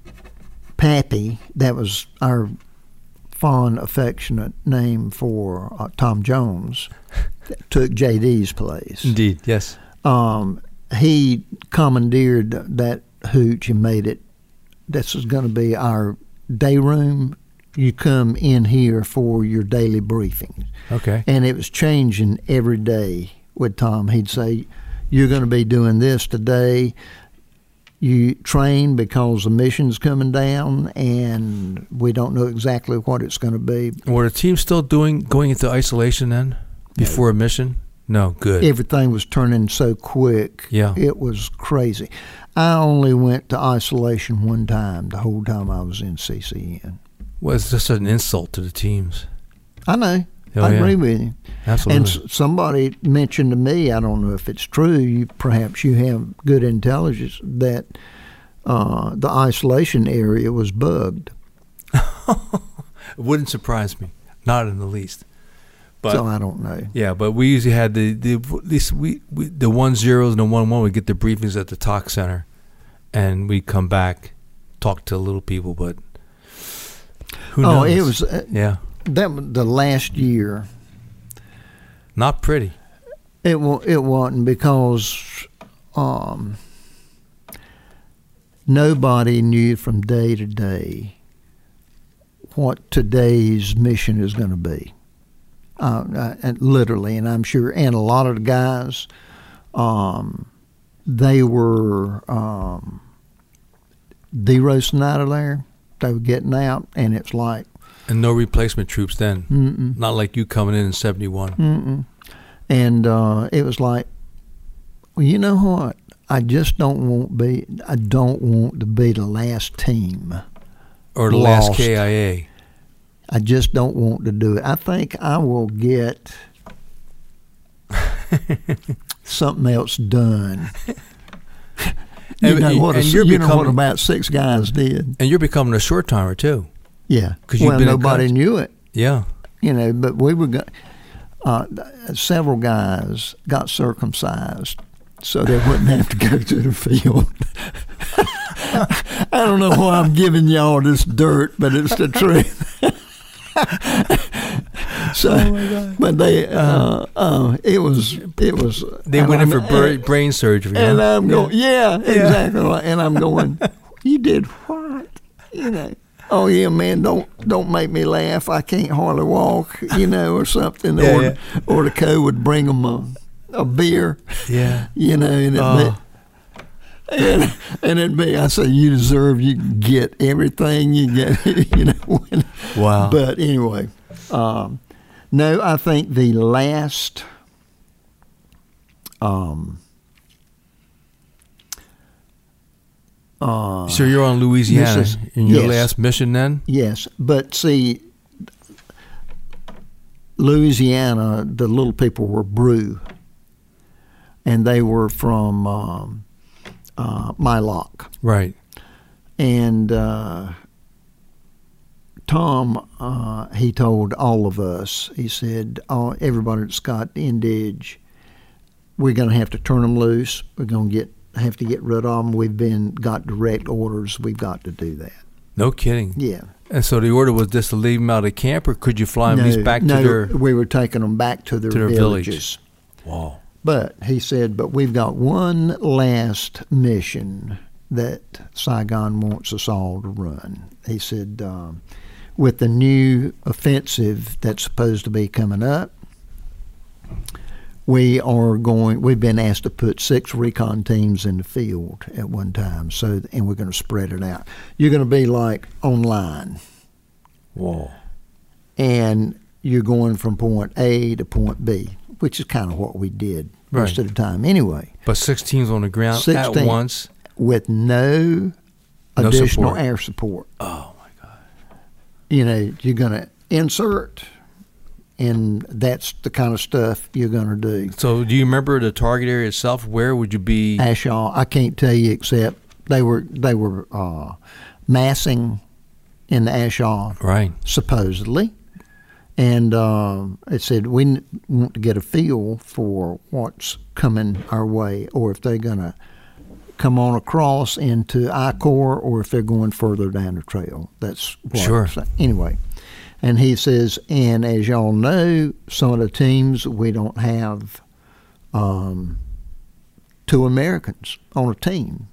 S4: Pappy, that was our fond, affectionate name for uh, Tom Jones, took J D's place.
S1: Indeed, yes.
S4: Um, he commandeered that hooch and made it, this is going to be our day room. You come in here for your daily briefing.
S1: Okay.
S4: And it was changing every day with Tom. He'd say, you're going to be doing this today. You train because the mission's coming down, and we don't know exactly what it's going to be.
S1: Were the team still doing going into isolation then before a mission? No, good.
S4: Everything was turning so quick.
S1: Yeah.
S4: It was crazy. I only went to isolation one time the whole time I was in C C N.
S1: Well, it's just an insult to the teams.
S4: I know.
S1: Oh,
S4: I
S1: yeah.
S4: agree with you.
S1: Absolutely.
S4: And s- somebody mentioned to me, I don't know if it's true, you, perhaps you have good intelligence, that uh, the isolation area was bugged.
S1: It wouldn't surprise me, not in the least. But
S4: so I don't know.
S1: yeah, but we usually had the the this we, we the one zeros and the one one. We get the briefings at the talk center, and we come back, talk to little people. But who knows?
S4: Oh, it was uh,
S1: yeah,
S4: that was the last year.
S1: not pretty.
S4: It wa- it wasn't because um, nobody knew from day to day what today's mission is going to be. Uh, uh, and literally, and I'm sure, and a lot of the guys, um, they were um, de-roasting out of there. They were getting out, and it's like,
S1: And no replacement troops then.
S4: mm-mm,
S1: Not like you coming in in seventy-one.
S4: mm-mm. And uh, it was like, well, you know what? I just don't want be. I don't want to be the last team.
S1: Or the
S4: Lost.
S1: last K I A.
S4: I just don't want to do it. I think I will get something else done. You
S1: And-
S4: know what?
S1: and
S4: a-
S1: you're
S4: you know what
S1: becoming-
S4: about six guys did.
S1: And you're becoming a short timer too.
S4: Yeah.
S1: 'Cause you've
S4: Well,
S1: been in
S4: nobody
S1: college.
S4: knew it.
S1: Yeah.
S4: You know, but we were. Go- uh, several guys got circumcised, so they wouldn't have to go to the field. I don't know why I'm giving y'all this dirt, but it's the truth. So,
S1: Oh,
S4: but they, uh, uh, it was, it was.
S1: They
S4: and
S1: went in
S4: I'm-
S1: for bra-
S4: and-
S1: brain surgery.
S4: and
S1: huh?
S4: I'm going, yeah, exactly right. And I'm going, you did what? You know. Oh yeah, man! Don't don't make me laugh. I can't hardly walk, you know, or something.
S1: Yeah,
S4: or
S1: yeah.
S4: or the co would bring them a, a beer,
S1: Yeah.
S4: you know, and it'd
S1: Oh.
S4: be, and, and it'd be. I say, you deserve. You get everything you get, you know.
S1: Wow.
S4: But anyway, um, no, I think the last. Um, uh,
S1: So you're on Louisiana
S4: This is-
S1: in your
S4: yes.
S1: last mission then?
S4: Yes, but see, Louisiana, the little people were Brew, and they were from um, uh, My Lock.
S1: Right.
S4: And uh, Tom, uh, he told all of us, he said, oh, everybody that's got Indige, we're going to have to turn them loose. We're going to get have to get rid of them. We've been got direct orders. We've got to do that.
S1: No kidding.
S4: Yeah.
S1: And so the order was just to leave them out of camp, or could you fly them
S4: no,
S1: these back
S4: no,
S1: to their
S4: we were taking them back to their,
S1: to their
S4: villages.
S1: village? Wow.
S4: But he said, but we've got one last mission that Saigon wants us all to run. He said, um, with the new offensive that's supposed to be coming up, we are going, we've been asked to put six recon teams in the field at one time, so and we're going to spread it out. You're going to be like online.
S1: Whoa.
S4: And you're going from point A to point B, which is kind of what we did most
S1: right.
S4: of the time anyway.
S1: But six teams on the ground
S4: sixteen,
S1: at once?
S4: With no,
S1: no
S4: additional
S1: support.
S4: air support.
S1: Oh, my God.
S4: You know, you're going to insert, and that's the kind of stuff you're going to do.
S1: So do you remember the target area itself? Where would you be?
S4: Ashaw, I can't tell you except they were they were uh, massing in the Ashaw,
S1: Right.
S4: supposedly. And uh, it said we n- want to get a feel for what's coming our way, or if they're going to come on across into I COR, or if they're going further down the trail. That's what
S1: Sure.
S4: I'm saying. Anyway. And he says, and as y'all know, some of the teams, we don't have um, two Americans on a team.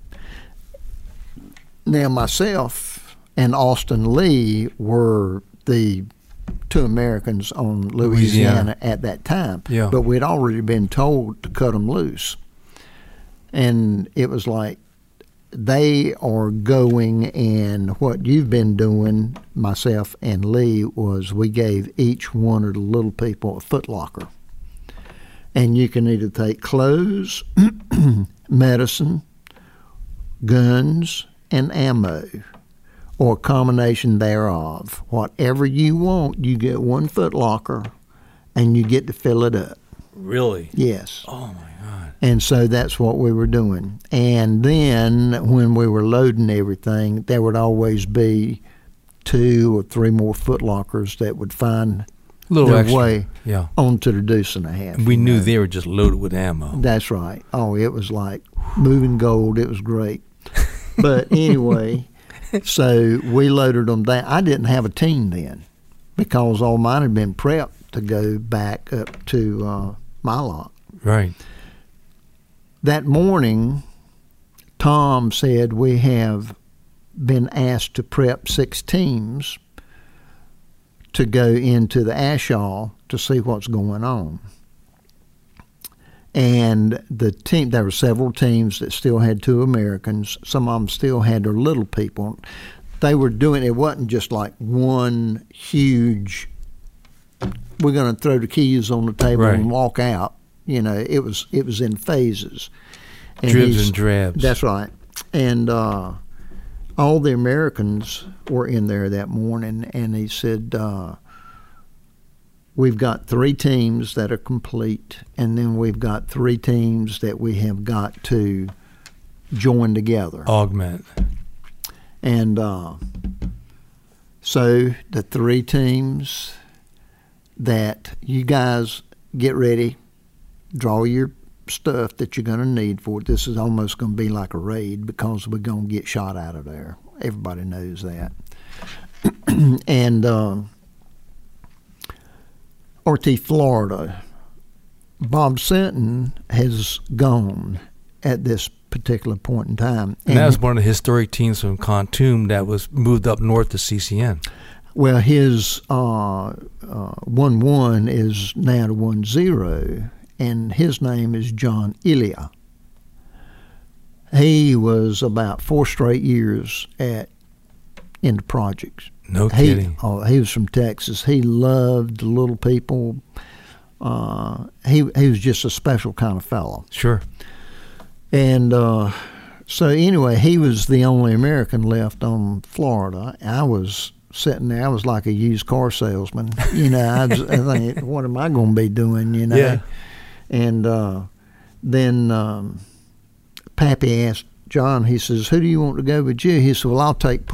S4: Now, myself and Austin Lee were the two Americans on Louisiana,
S1: Louisiana.
S4: at that time.
S1: Yeah.
S4: But we'd already been told to cut them loose. And it was like, they are going, and what you've been doing, myself and Lee, was we gave each one of the little people a foot locker. And you can either take clothes, medicine, guns, and ammo, or a combination thereof. Whatever you want, you get one foot locker, and you get to fill it up.
S1: Really?
S4: Yes.
S1: Oh, my God.
S4: And so that's what we were doing. And then when we were loading everything, there would always be two or three more foot lockers that would find
S1: A little
S4: their
S1: extra.
S4: way
S1: Yeah.
S4: onto the deuce and a half.
S1: We
S4: you
S1: knew
S4: know.
S1: they were just loaded with ammo.
S4: That's right. Oh, it was like moving gold. It was great. But anyway, so we loaded them down. I didn't have a team then because all mine had been prepped to go back up to uh, my lot.
S1: Right.
S4: That morning, Tom said we have been asked to prep six teams to go into the Ashaw to see what's going on. And the team, there were several teams that still had two Americans. Some of them still had their little people. They were doing, it wasn't just like one huge, we're going to throw the keys on the table
S1: Right.
S4: and walk out. You know, it was it was in phases. And
S1: Dribs
S4: he's-
S1: and drabs.
S4: That's right. And uh, all the Americans were in there that morning, and he said, uh, we've got three teams that are complete, and then we've got three teams that we have got to join together.
S1: Augment.
S4: And uh, so the three teams that you guys get ready, draw your stuff that you're going to need for it. This is almost going to be like a raid because we're going to get shot out of there. Everybody knows that. And um, R T, Florida, Bob Sinton has gone at this particular point in time.
S1: And that was one of the historic teams from Khartoum that was moved up north to C C N.
S4: Well, his uh, uh, one one is now to one zero, and his name is John Ilya. He was about four straight years at in the projects.
S1: No
S4: he,
S1: kidding.
S4: Oh, he was from Texas. He loved the little people. Uh, he he was just a special kind of fellow.
S1: Sure.
S4: And uh, so anyway, he was the only American left on Florida. I was sitting there. I was like a used car salesman. You know, I was I think, what am I going to be doing, you know?
S1: Yeah.
S4: And uh, then um, Pappy asked John, he says, who do you want to go with you? He said, well, I'll take Pulley.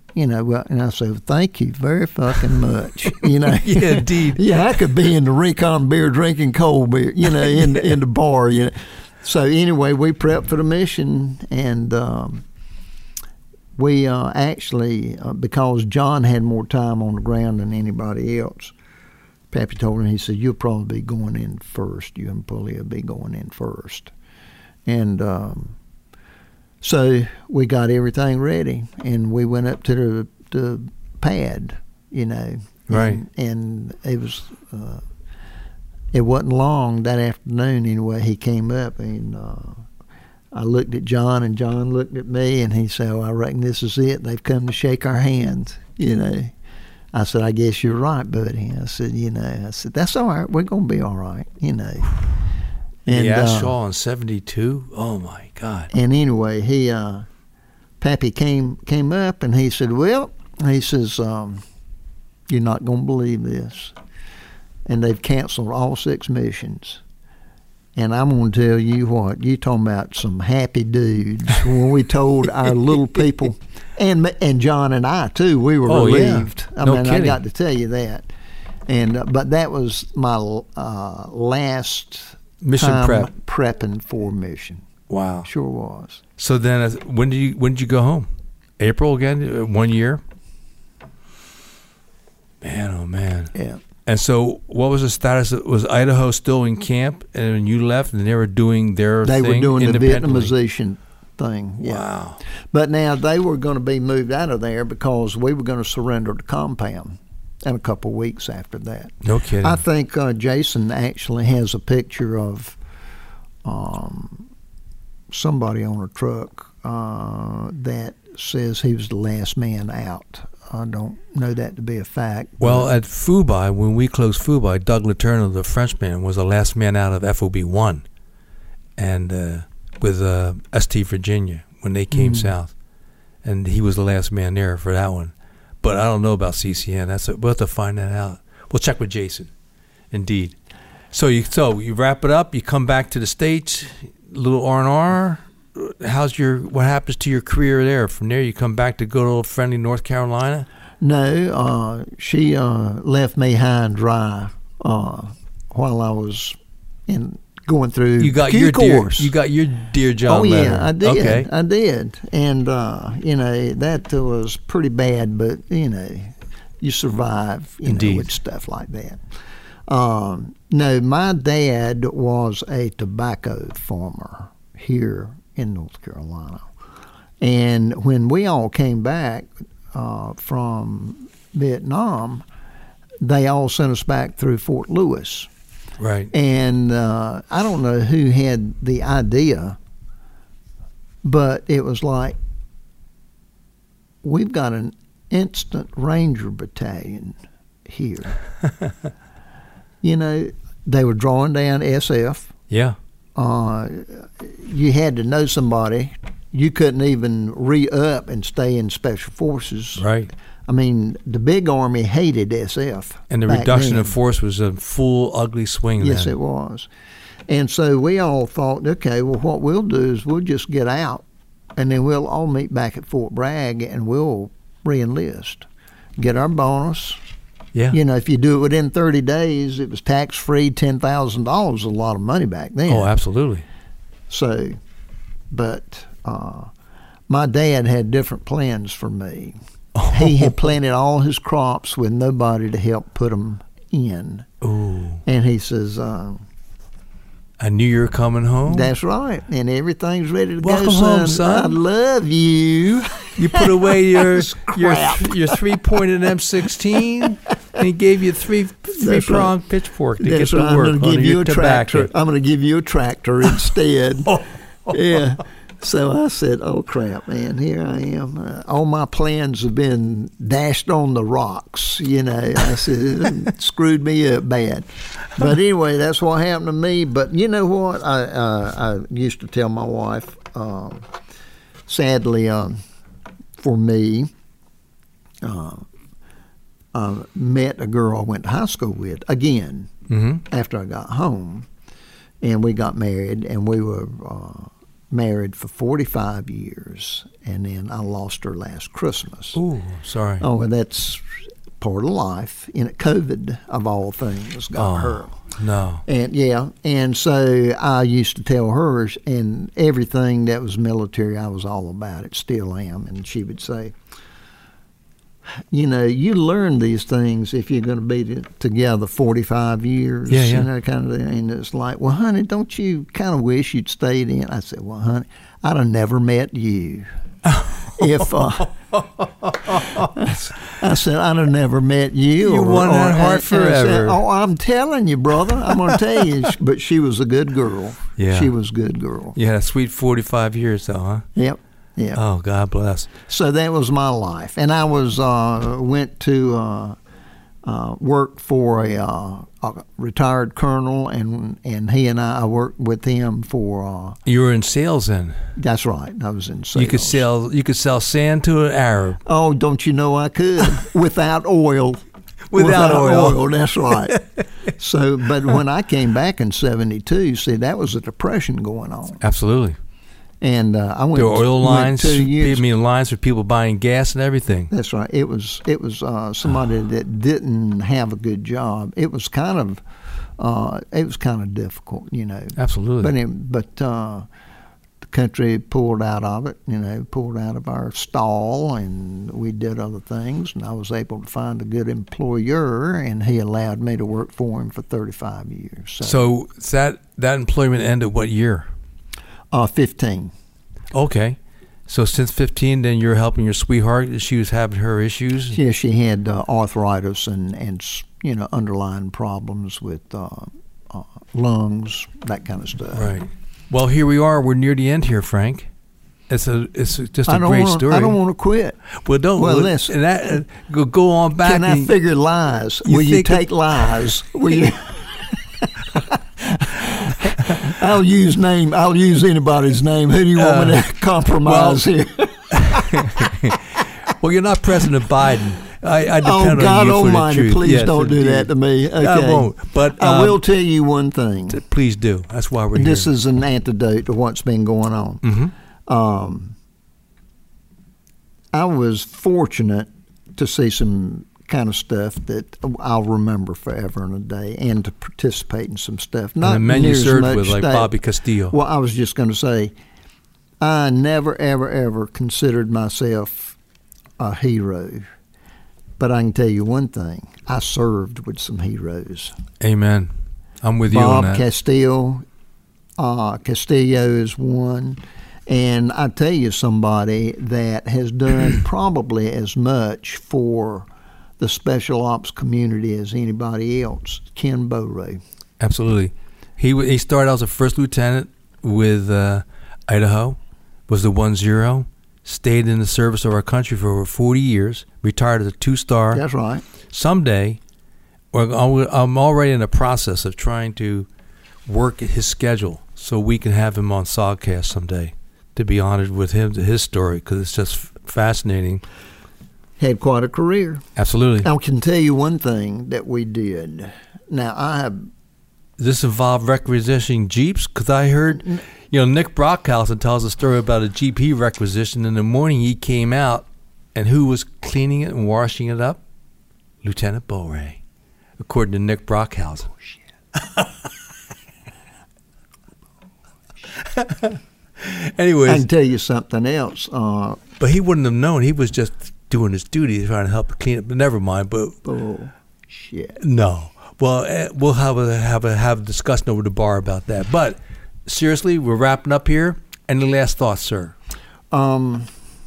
S4: You know, well, and I said, thank you very fucking much. You know,
S1: yeah, indeed.
S4: Yeah, I could be in the Recon beer drinking cold beer, you know, in in the bar, you know. So anyway, we prepped for the mission, and um, we uh, actually, uh, because John had more time on the ground than anybody else, Pappy told him, he said, you'll probably be going in first. You and Pulley will be going in first. And um, so we got everything ready, and we went up to the, the pad, you know.
S1: Right.
S4: And, and it was, uh, it wasn't long that afternoon anyway, he came up, and uh, I looked at John, and John looked at me, and he said, oh, I reckon this is it. They've come to shake our hands, you know. I said, I guess you're right, buddy. I said, you know, I said, that's all right. We're going to be all right, you know.
S1: And, yeah,
S4: uh,
S1: Shaw in seventy-two. Oh, my God.
S4: And anyway, he, uh, Pappy came came up, and he said, well, he says, um, you're not going to believe this. And they've canceled all six missions. And I'm going to tell you what, you talking about some happy dudes when we told our little people, and and John and I, too, we were
S1: oh,
S4: relieved.
S1: Yeah.
S4: I
S1: no
S4: mean,
S1: kidding.
S4: I got to tell you that. And uh, But that was my uh, last
S1: mission
S4: time
S1: prep.
S4: prepping for mission.
S1: Wow.
S4: Sure was.
S1: So then, uh, when did you when did you go home? April again? Uh, One year? Man, oh man.
S4: Yeah.
S1: And so, what was the status? Was Idaho still in camp, and when you left, and they were doing their
S4: They
S1: thing
S4: were doing the
S1: independently?
S4: Vietnamization thing. Yeah.
S1: Wow.
S4: But now they were going to be moved out of there because we were going to surrender the compound in a couple of weeks after that.
S1: No kidding.
S4: I think uh, Jason actually has a picture of um, somebody on a truck uh, that says he was the last man out. I don't know that to be a fact.
S1: Well, at Fubai, when we closed Fubai, Doug Letourneau, the Frenchman, was the last man out of F O B one, and uh, with uh, S T Virginia when they came
S4: Mm.
S1: south, and he was the last man there for that one. But I don't know about C C N. That's a, we'll have to find that out. We'll check with Jason. Indeed. So you so you wrap it up. You come back to the States, little R and R. How's your what happens to your career there? From there, you come back to good old friendly North Carolina.
S4: No, uh, she uh, left me high and dry uh, while I was in going through
S1: You got
S4: Q
S1: your
S4: course.
S1: dear, you got your dear John
S4: Oh
S1: letter.
S4: yeah, I did.
S1: Okay.
S4: I did, and uh, you know that was pretty bad, but you know you survive, you
S1: Indeed.
S4: know, with stuff like that. Um, no, my dad was a tobacco farmer here in North Carolina, and when we all came back uh, from Vietnam, they all sent us back through Fort Lewis.
S1: Right.
S4: And uh, I don't know who had the idea, but it was like, we've got an instant ranger battalion here. You know, they were drawing down S F.
S1: Yeah.
S4: Uh, you had to know somebody. You couldn't even re-up and stay in Special Forces.
S1: Right.
S4: I mean, the big Army hated S F.
S1: And the
S4: back
S1: reduction
S4: then.
S1: of force was a full ugly swing.
S4: Yes,
S1: then.
S4: it was. And so we all thought, okay, well, what we'll do is we'll just get out, and then we'll all meet back at Fort Bragg, and we'll re-enlist, get our bonus.
S1: Yeah.
S4: You know, if you do it within thirty days, it was tax-free, ten thousand dollars, a lot of money back then.
S1: Oh, absolutely.
S4: So, but uh, my dad had different plans for me. He had planted all his crops with nobody to help put them in.
S1: Ooh.
S4: And he says, uh,
S1: I knew you were coming home.
S4: that's right, and everything's ready to
S1: Welcome
S4: go, son.
S1: home, son.
S4: I love you.
S1: You put away your your
S4: Crap.
S1: your three pointed M sixteen, and he gave you three three pronged pitchfork to
S4: That's
S1: get to
S4: right.
S1: work
S4: I'm
S1: on
S4: going to give
S1: your
S4: you a
S1: tobacco.
S4: tractor. I'm going to give you a tractor instead. Yeah. So I said, "Oh crap, man! Here I am. Uh, all my plans have been dashed on the rocks." You know, I said, it screwed me up bad. But anyway, that's what happened to me. But you know what? I uh, I used to tell my wife. Um, sadly, um, for me, uh, I met a girl I went to high school with again
S1: Mm-hmm.
S4: after I got home, and we got married, and we were. Uh, married for forty-five years, and then I lost her last Christmas.
S1: Ooh, sorry.
S4: Oh, and that's part of life. In COVID, of all things, got
S1: Oh,
S4: her.
S1: no.
S4: And yeah, and so I used to tell her, and everything that was military, I was all about it, still am. And she would say, you know, you learn these things if you're going to be t- together forty-five years.
S1: Yeah, yeah.
S4: You know, kind of thing. And it's like, well, honey, don't you kind of wish you'd stayed in? I said, well, honey, I'd have never met you. if uh, I said, I'd have never met you.
S1: You
S4: or,
S1: won her
S4: or-
S1: heart
S4: and I said,
S1: forever.
S4: oh, I'm telling you, brother. I'm going to tell you. But she was a good girl.
S1: Yeah.
S4: She was a good girl.
S1: You had a sweet forty-five years, though, huh?
S4: Yep. Yeah.
S1: Oh, God bless.
S4: So that was my life, and I was uh, went to uh, uh, work for a, uh, a retired colonel, and and he and I, I worked with him for. Uh,
S1: You were in sales then.
S4: that's right. I was in sales.
S1: You could sell. You could sell sand to an Arab.
S4: Oh, don't you know I could without oil.
S1: Without oil.
S4: That's right. So, but when I came back in seventy-two, see, that was a depression going on,
S1: Absolutely.
S4: and uh, I went.
S1: There were oil
S4: went
S1: lines.
S4: two years.
S1: I mean, lines for people buying gas and everything.
S4: That's right. It was it was uh, somebody that didn't have a good job. It was kind of uh, it was kind of difficult, you know.
S1: Absolutely.
S4: But it, but uh, the country pulled out of it, you know, pulled out of our stall, and we did other things. And I was able to find a good employer, and he allowed me to work for him for thirty-five years. So,
S1: So that that employment ended what year?
S4: uh, fifteen.
S1: Okay. So since fifteen, then you're helping your sweetheart. She was having her issues.
S4: Yeah, she had uh, arthritis and, and you know underlying problems with uh, uh, lungs, that kind of stuff.
S1: Right. Well, here we are. We're near the end here, Frank. It's a it's just a
S4: I don't
S1: great
S4: wanna,
S1: story.
S4: I don't want to quit.
S1: Well, don't.
S4: Well,
S1: well,
S4: listen.
S1: and that, uh, go, go on back.
S4: Can I
S1: and-
S4: figure lies?
S1: You
S4: Will you
S1: think-
S4: take lies? Will you? I'll use name. I'll use anybody's name. Who do you want me to compromise
S1: Uh, well-
S4: here?
S1: Well, you're not President Biden. I, I
S4: Oh
S1: depend
S4: God
S1: on you for the
S4: Almighty!
S1: truth.
S4: Please
S1: Yes,
S4: don't do
S1: indeed.
S4: that to me. Okay.
S1: I won't. But
S4: I
S1: um,
S4: will tell you one thing.
S1: Please do. That's why we're
S4: This
S1: here.
S4: is an antidote to what's been going on.
S1: Mm-hmm.
S4: Um, I was fortunate to see some kind of stuff that I'll remember forever and a day, and to participate in some stuff. Not
S1: And the men
S4: near
S1: you
S4: as
S1: served
S4: much
S1: with, like
S4: state-
S1: Bobby Castillo.
S4: Well, I was just going to say, I never, ever, ever considered myself a hero. But I can tell you one thing: I served with some heroes.
S1: Amen. I'm with you on
S4: Bob
S1: that.
S4: Castillo, uh, Castillo is one. And I tell you, somebody that has done probably as much for the special ops community as anybody else, Ken Bowray.
S1: Absolutely. He w- he started out as a first lieutenant with uh, Idaho, was the one zero, stayed in the service of our country for over forty years, retired as a two-star.
S4: That's right.
S1: Someday, or I'm already in the process of trying to work his schedule so we can have him on Sogcast someday to be honored with him, his story, because it's just fascinating.
S4: Had quite a career.
S1: Absolutely.
S4: I can tell you one thing that we did. Now, I have
S1: Does this involve requisitioning Jeeps? Because I heard, you know, Nick Brockhausen tells a story about a Jeep he requisitioned. In the morning, he came out, and who was cleaning it and washing it up? Lieutenant Bowray, according to Nick Brockhausen. Anyways,
S4: I can tell you something else. Uh,
S1: but he wouldn't have known. He was just doing his duty, trying to help clean it. But never mind. But
S4: oh, shit.
S1: no. Well, eh, we'll have a have a have a discussion over the bar about that. But seriously, we're wrapping up here. Any last thoughts, sir?
S4: Um,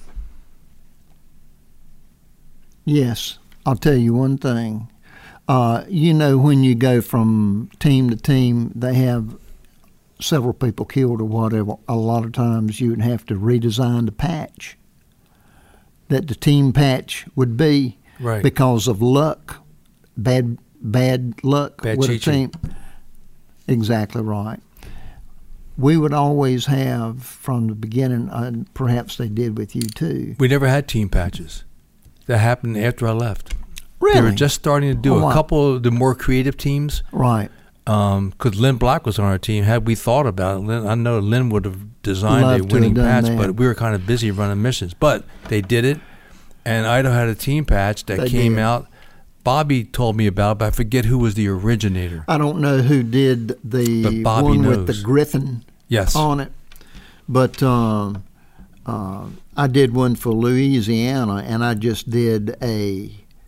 S4: yes, I'll tell you one thing. Uh, you know, when you go from team to team, they have several people killed or whatever. A lot of times you would have to redesign the patch that the team patch would be
S1: Right.
S4: because of luck, bad bad luck
S1: Bad
S4: with a
S1: teaching.
S4: team. Exactly right. We would always have from the beginning, and perhaps they did with you too.
S1: We never had team patches. That happened after I left.
S4: Really?
S1: They were just starting to do
S4: Oh,
S1: a
S4: wow.
S1: couple of the more creative teams.
S4: Right.
S1: because Lynn Black was on our team. Had we thought about it, Lynn, I know Lynn would have designed
S4: Love
S1: a
S4: to
S1: winning
S4: have done
S1: patch,
S4: that.
S1: but we were kind of busy running missions. But they did it, and Idaho had a team patch that
S4: They
S1: came
S4: did.
S1: out. Bobby told me about it, but I forget who was the originator.
S4: I don't know who did the
S1: But Bobby
S4: one
S1: knows.
S4: with the griffin
S1: Yes.
S4: on it, but um, uh, I did one for Louisiana, and I just did a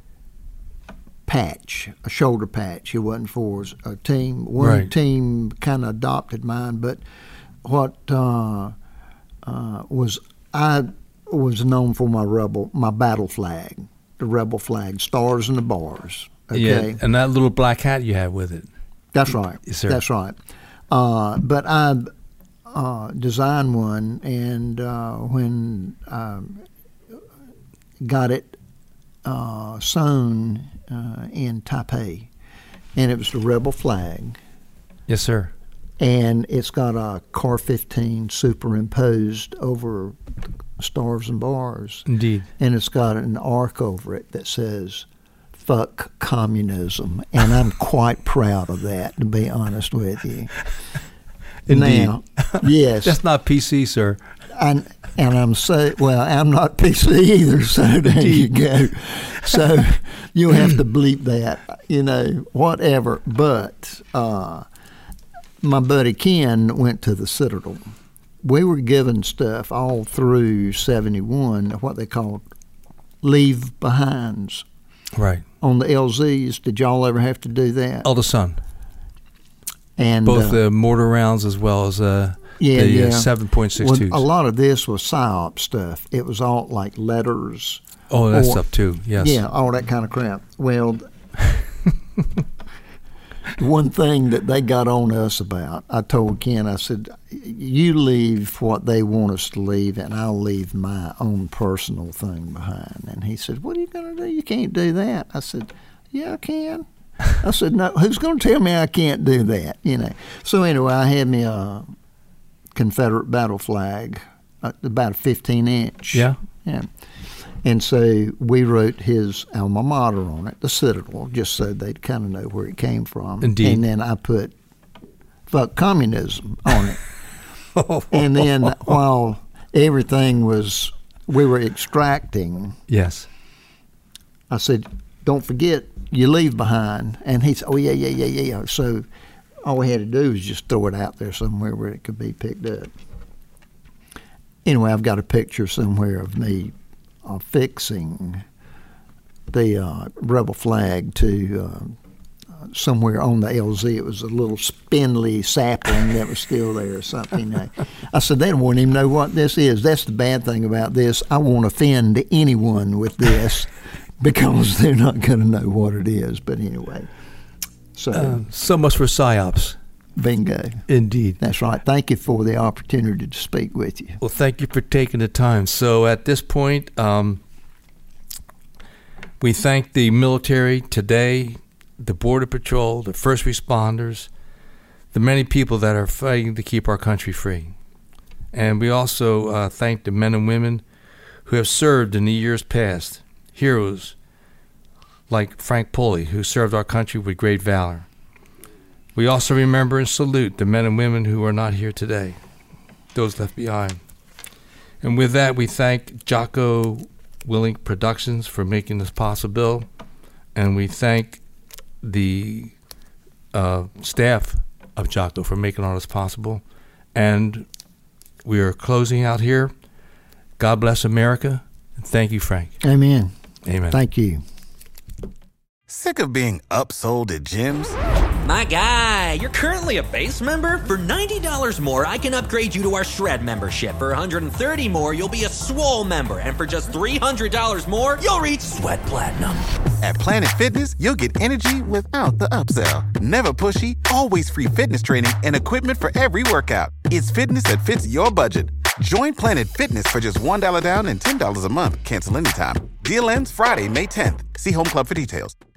S4: patch, a shoulder patch. It wasn't for a team. One
S1: Right.
S4: team kind of adopted mine, but what uh, uh, was I was known for my rebel, my battle flag, the rebel flag, stars and the bars. Okay,
S1: Yeah, and that little black hat you had with it.
S4: that's right.
S1: Yes, sir.
S4: That's right. Uh, but I uh, designed one, and uh, when I got it uh, sewn uh, in Taipei, and it was the rebel flag,
S1: Yes, sir.
S4: and it's got a C A R fifteen superimposed over stars and bars,
S1: Indeed.
S4: and it's got an arc over it that says "fuck communism," and I'm quite proud of that, to be honest with you.
S1: Indeed.
S4: Now, yes,
S1: That's not P C, sir.
S4: and and I'm so well. I'm not P C either, so there you go. So you'll have to bleep that, you know, whatever. But uh, my buddy Ken went to the Citadel. We were given stuff all through seventy-one, what they called leave behinds
S1: Right.
S4: on the L Zs. Did y'all ever have to do that?
S1: Elder son.
S4: And
S1: Both
S4: uh,
S1: the mortar rounds as well as uh,
S4: Yeah,
S1: the
S4: yeah.
S1: uh, seven point six
S4: well,
S1: twos.
S4: a lot of this was psyop stuff. It was all like letters.
S1: Oh, that
S4: or-
S1: stuff too. Yes.
S4: Yeah, all that kind of crap. Well, one thing that they got on us about, I told Ken, I said, you leave what they want us to leave, and I'll leave my own personal thing behind. And he said, what are you going to do? You can't do that. I said, yeah, I can. I said, no, who's going to tell me I can't do that? You know. So anyway, I had me a Confederate battle flag, uh, about a fifteen inch.
S1: Yeah.
S4: Yeah. And so we wrote his alma mater on it, the Citadel, just so they'd kind of know where it came from.
S1: Indeed.
S4: And then I put "fuck communism" on it. And then while everything was, we were extracting,
S1: Yes.
S4: I said, don't forget, you leave behind. And he said, oh, yeah, yeah, yeah, yeah, yeah. So all we had to do was just throw it out there somewhere where it could be picked up. Anyway, I've got a picture somewhere of me uh, fixing the uh, rebel flag to uh, somewhere on the L Z. It was a little spindly sapling that was still there or something. I, I said, they won't even know what this is. That's the bad thing about this. I won't offend anyone with this because they're not going to know what it is. But anyway, so
S1: Uh, so much for psyops.
S4: bingo.
S1: Indeed.
S4: That's right. Thank you for the opportunity to speak with you.
S1: Well, thank you for taking the time. So at this point, um, we thank the military today, the Border Patrol, the first responders, the many people that are fighting to keep our country free. And we also uh, thank the men and women who have served in the years past, heroes like Frank Pulley, who served our country with great valor. We also remember and salute the men and women who are not here today, those left behind. And with that, we thank Jocko Willink Productions for making this possible, and we thank the uh, staff of Jocko for making all this possible. And we are closing out here. God bless America. And thank you, Frank.
S4: Amen.
S1: Amen.
S4: Thank you.
S2: Sick of being upsold at gyms?
S3: My guy, you're currently a base member? For ninety dollars more, I can upgrade you to our Shred membership. For one hundred thirty dollars more, you'll be a Swole member. And for just three hundred dollars more, you'll reach Sweat Platinum.
S2: At Planet Fitness, you'll get energy without the upsell. Never pushy, always free fitness training and equipment for every workout. It's fitness that fits your budget. Join Planet Fitness for just one dollar down and ten dollars a month. Cancel anytime. Deal ends Friday, May tenth. See Home Club for details.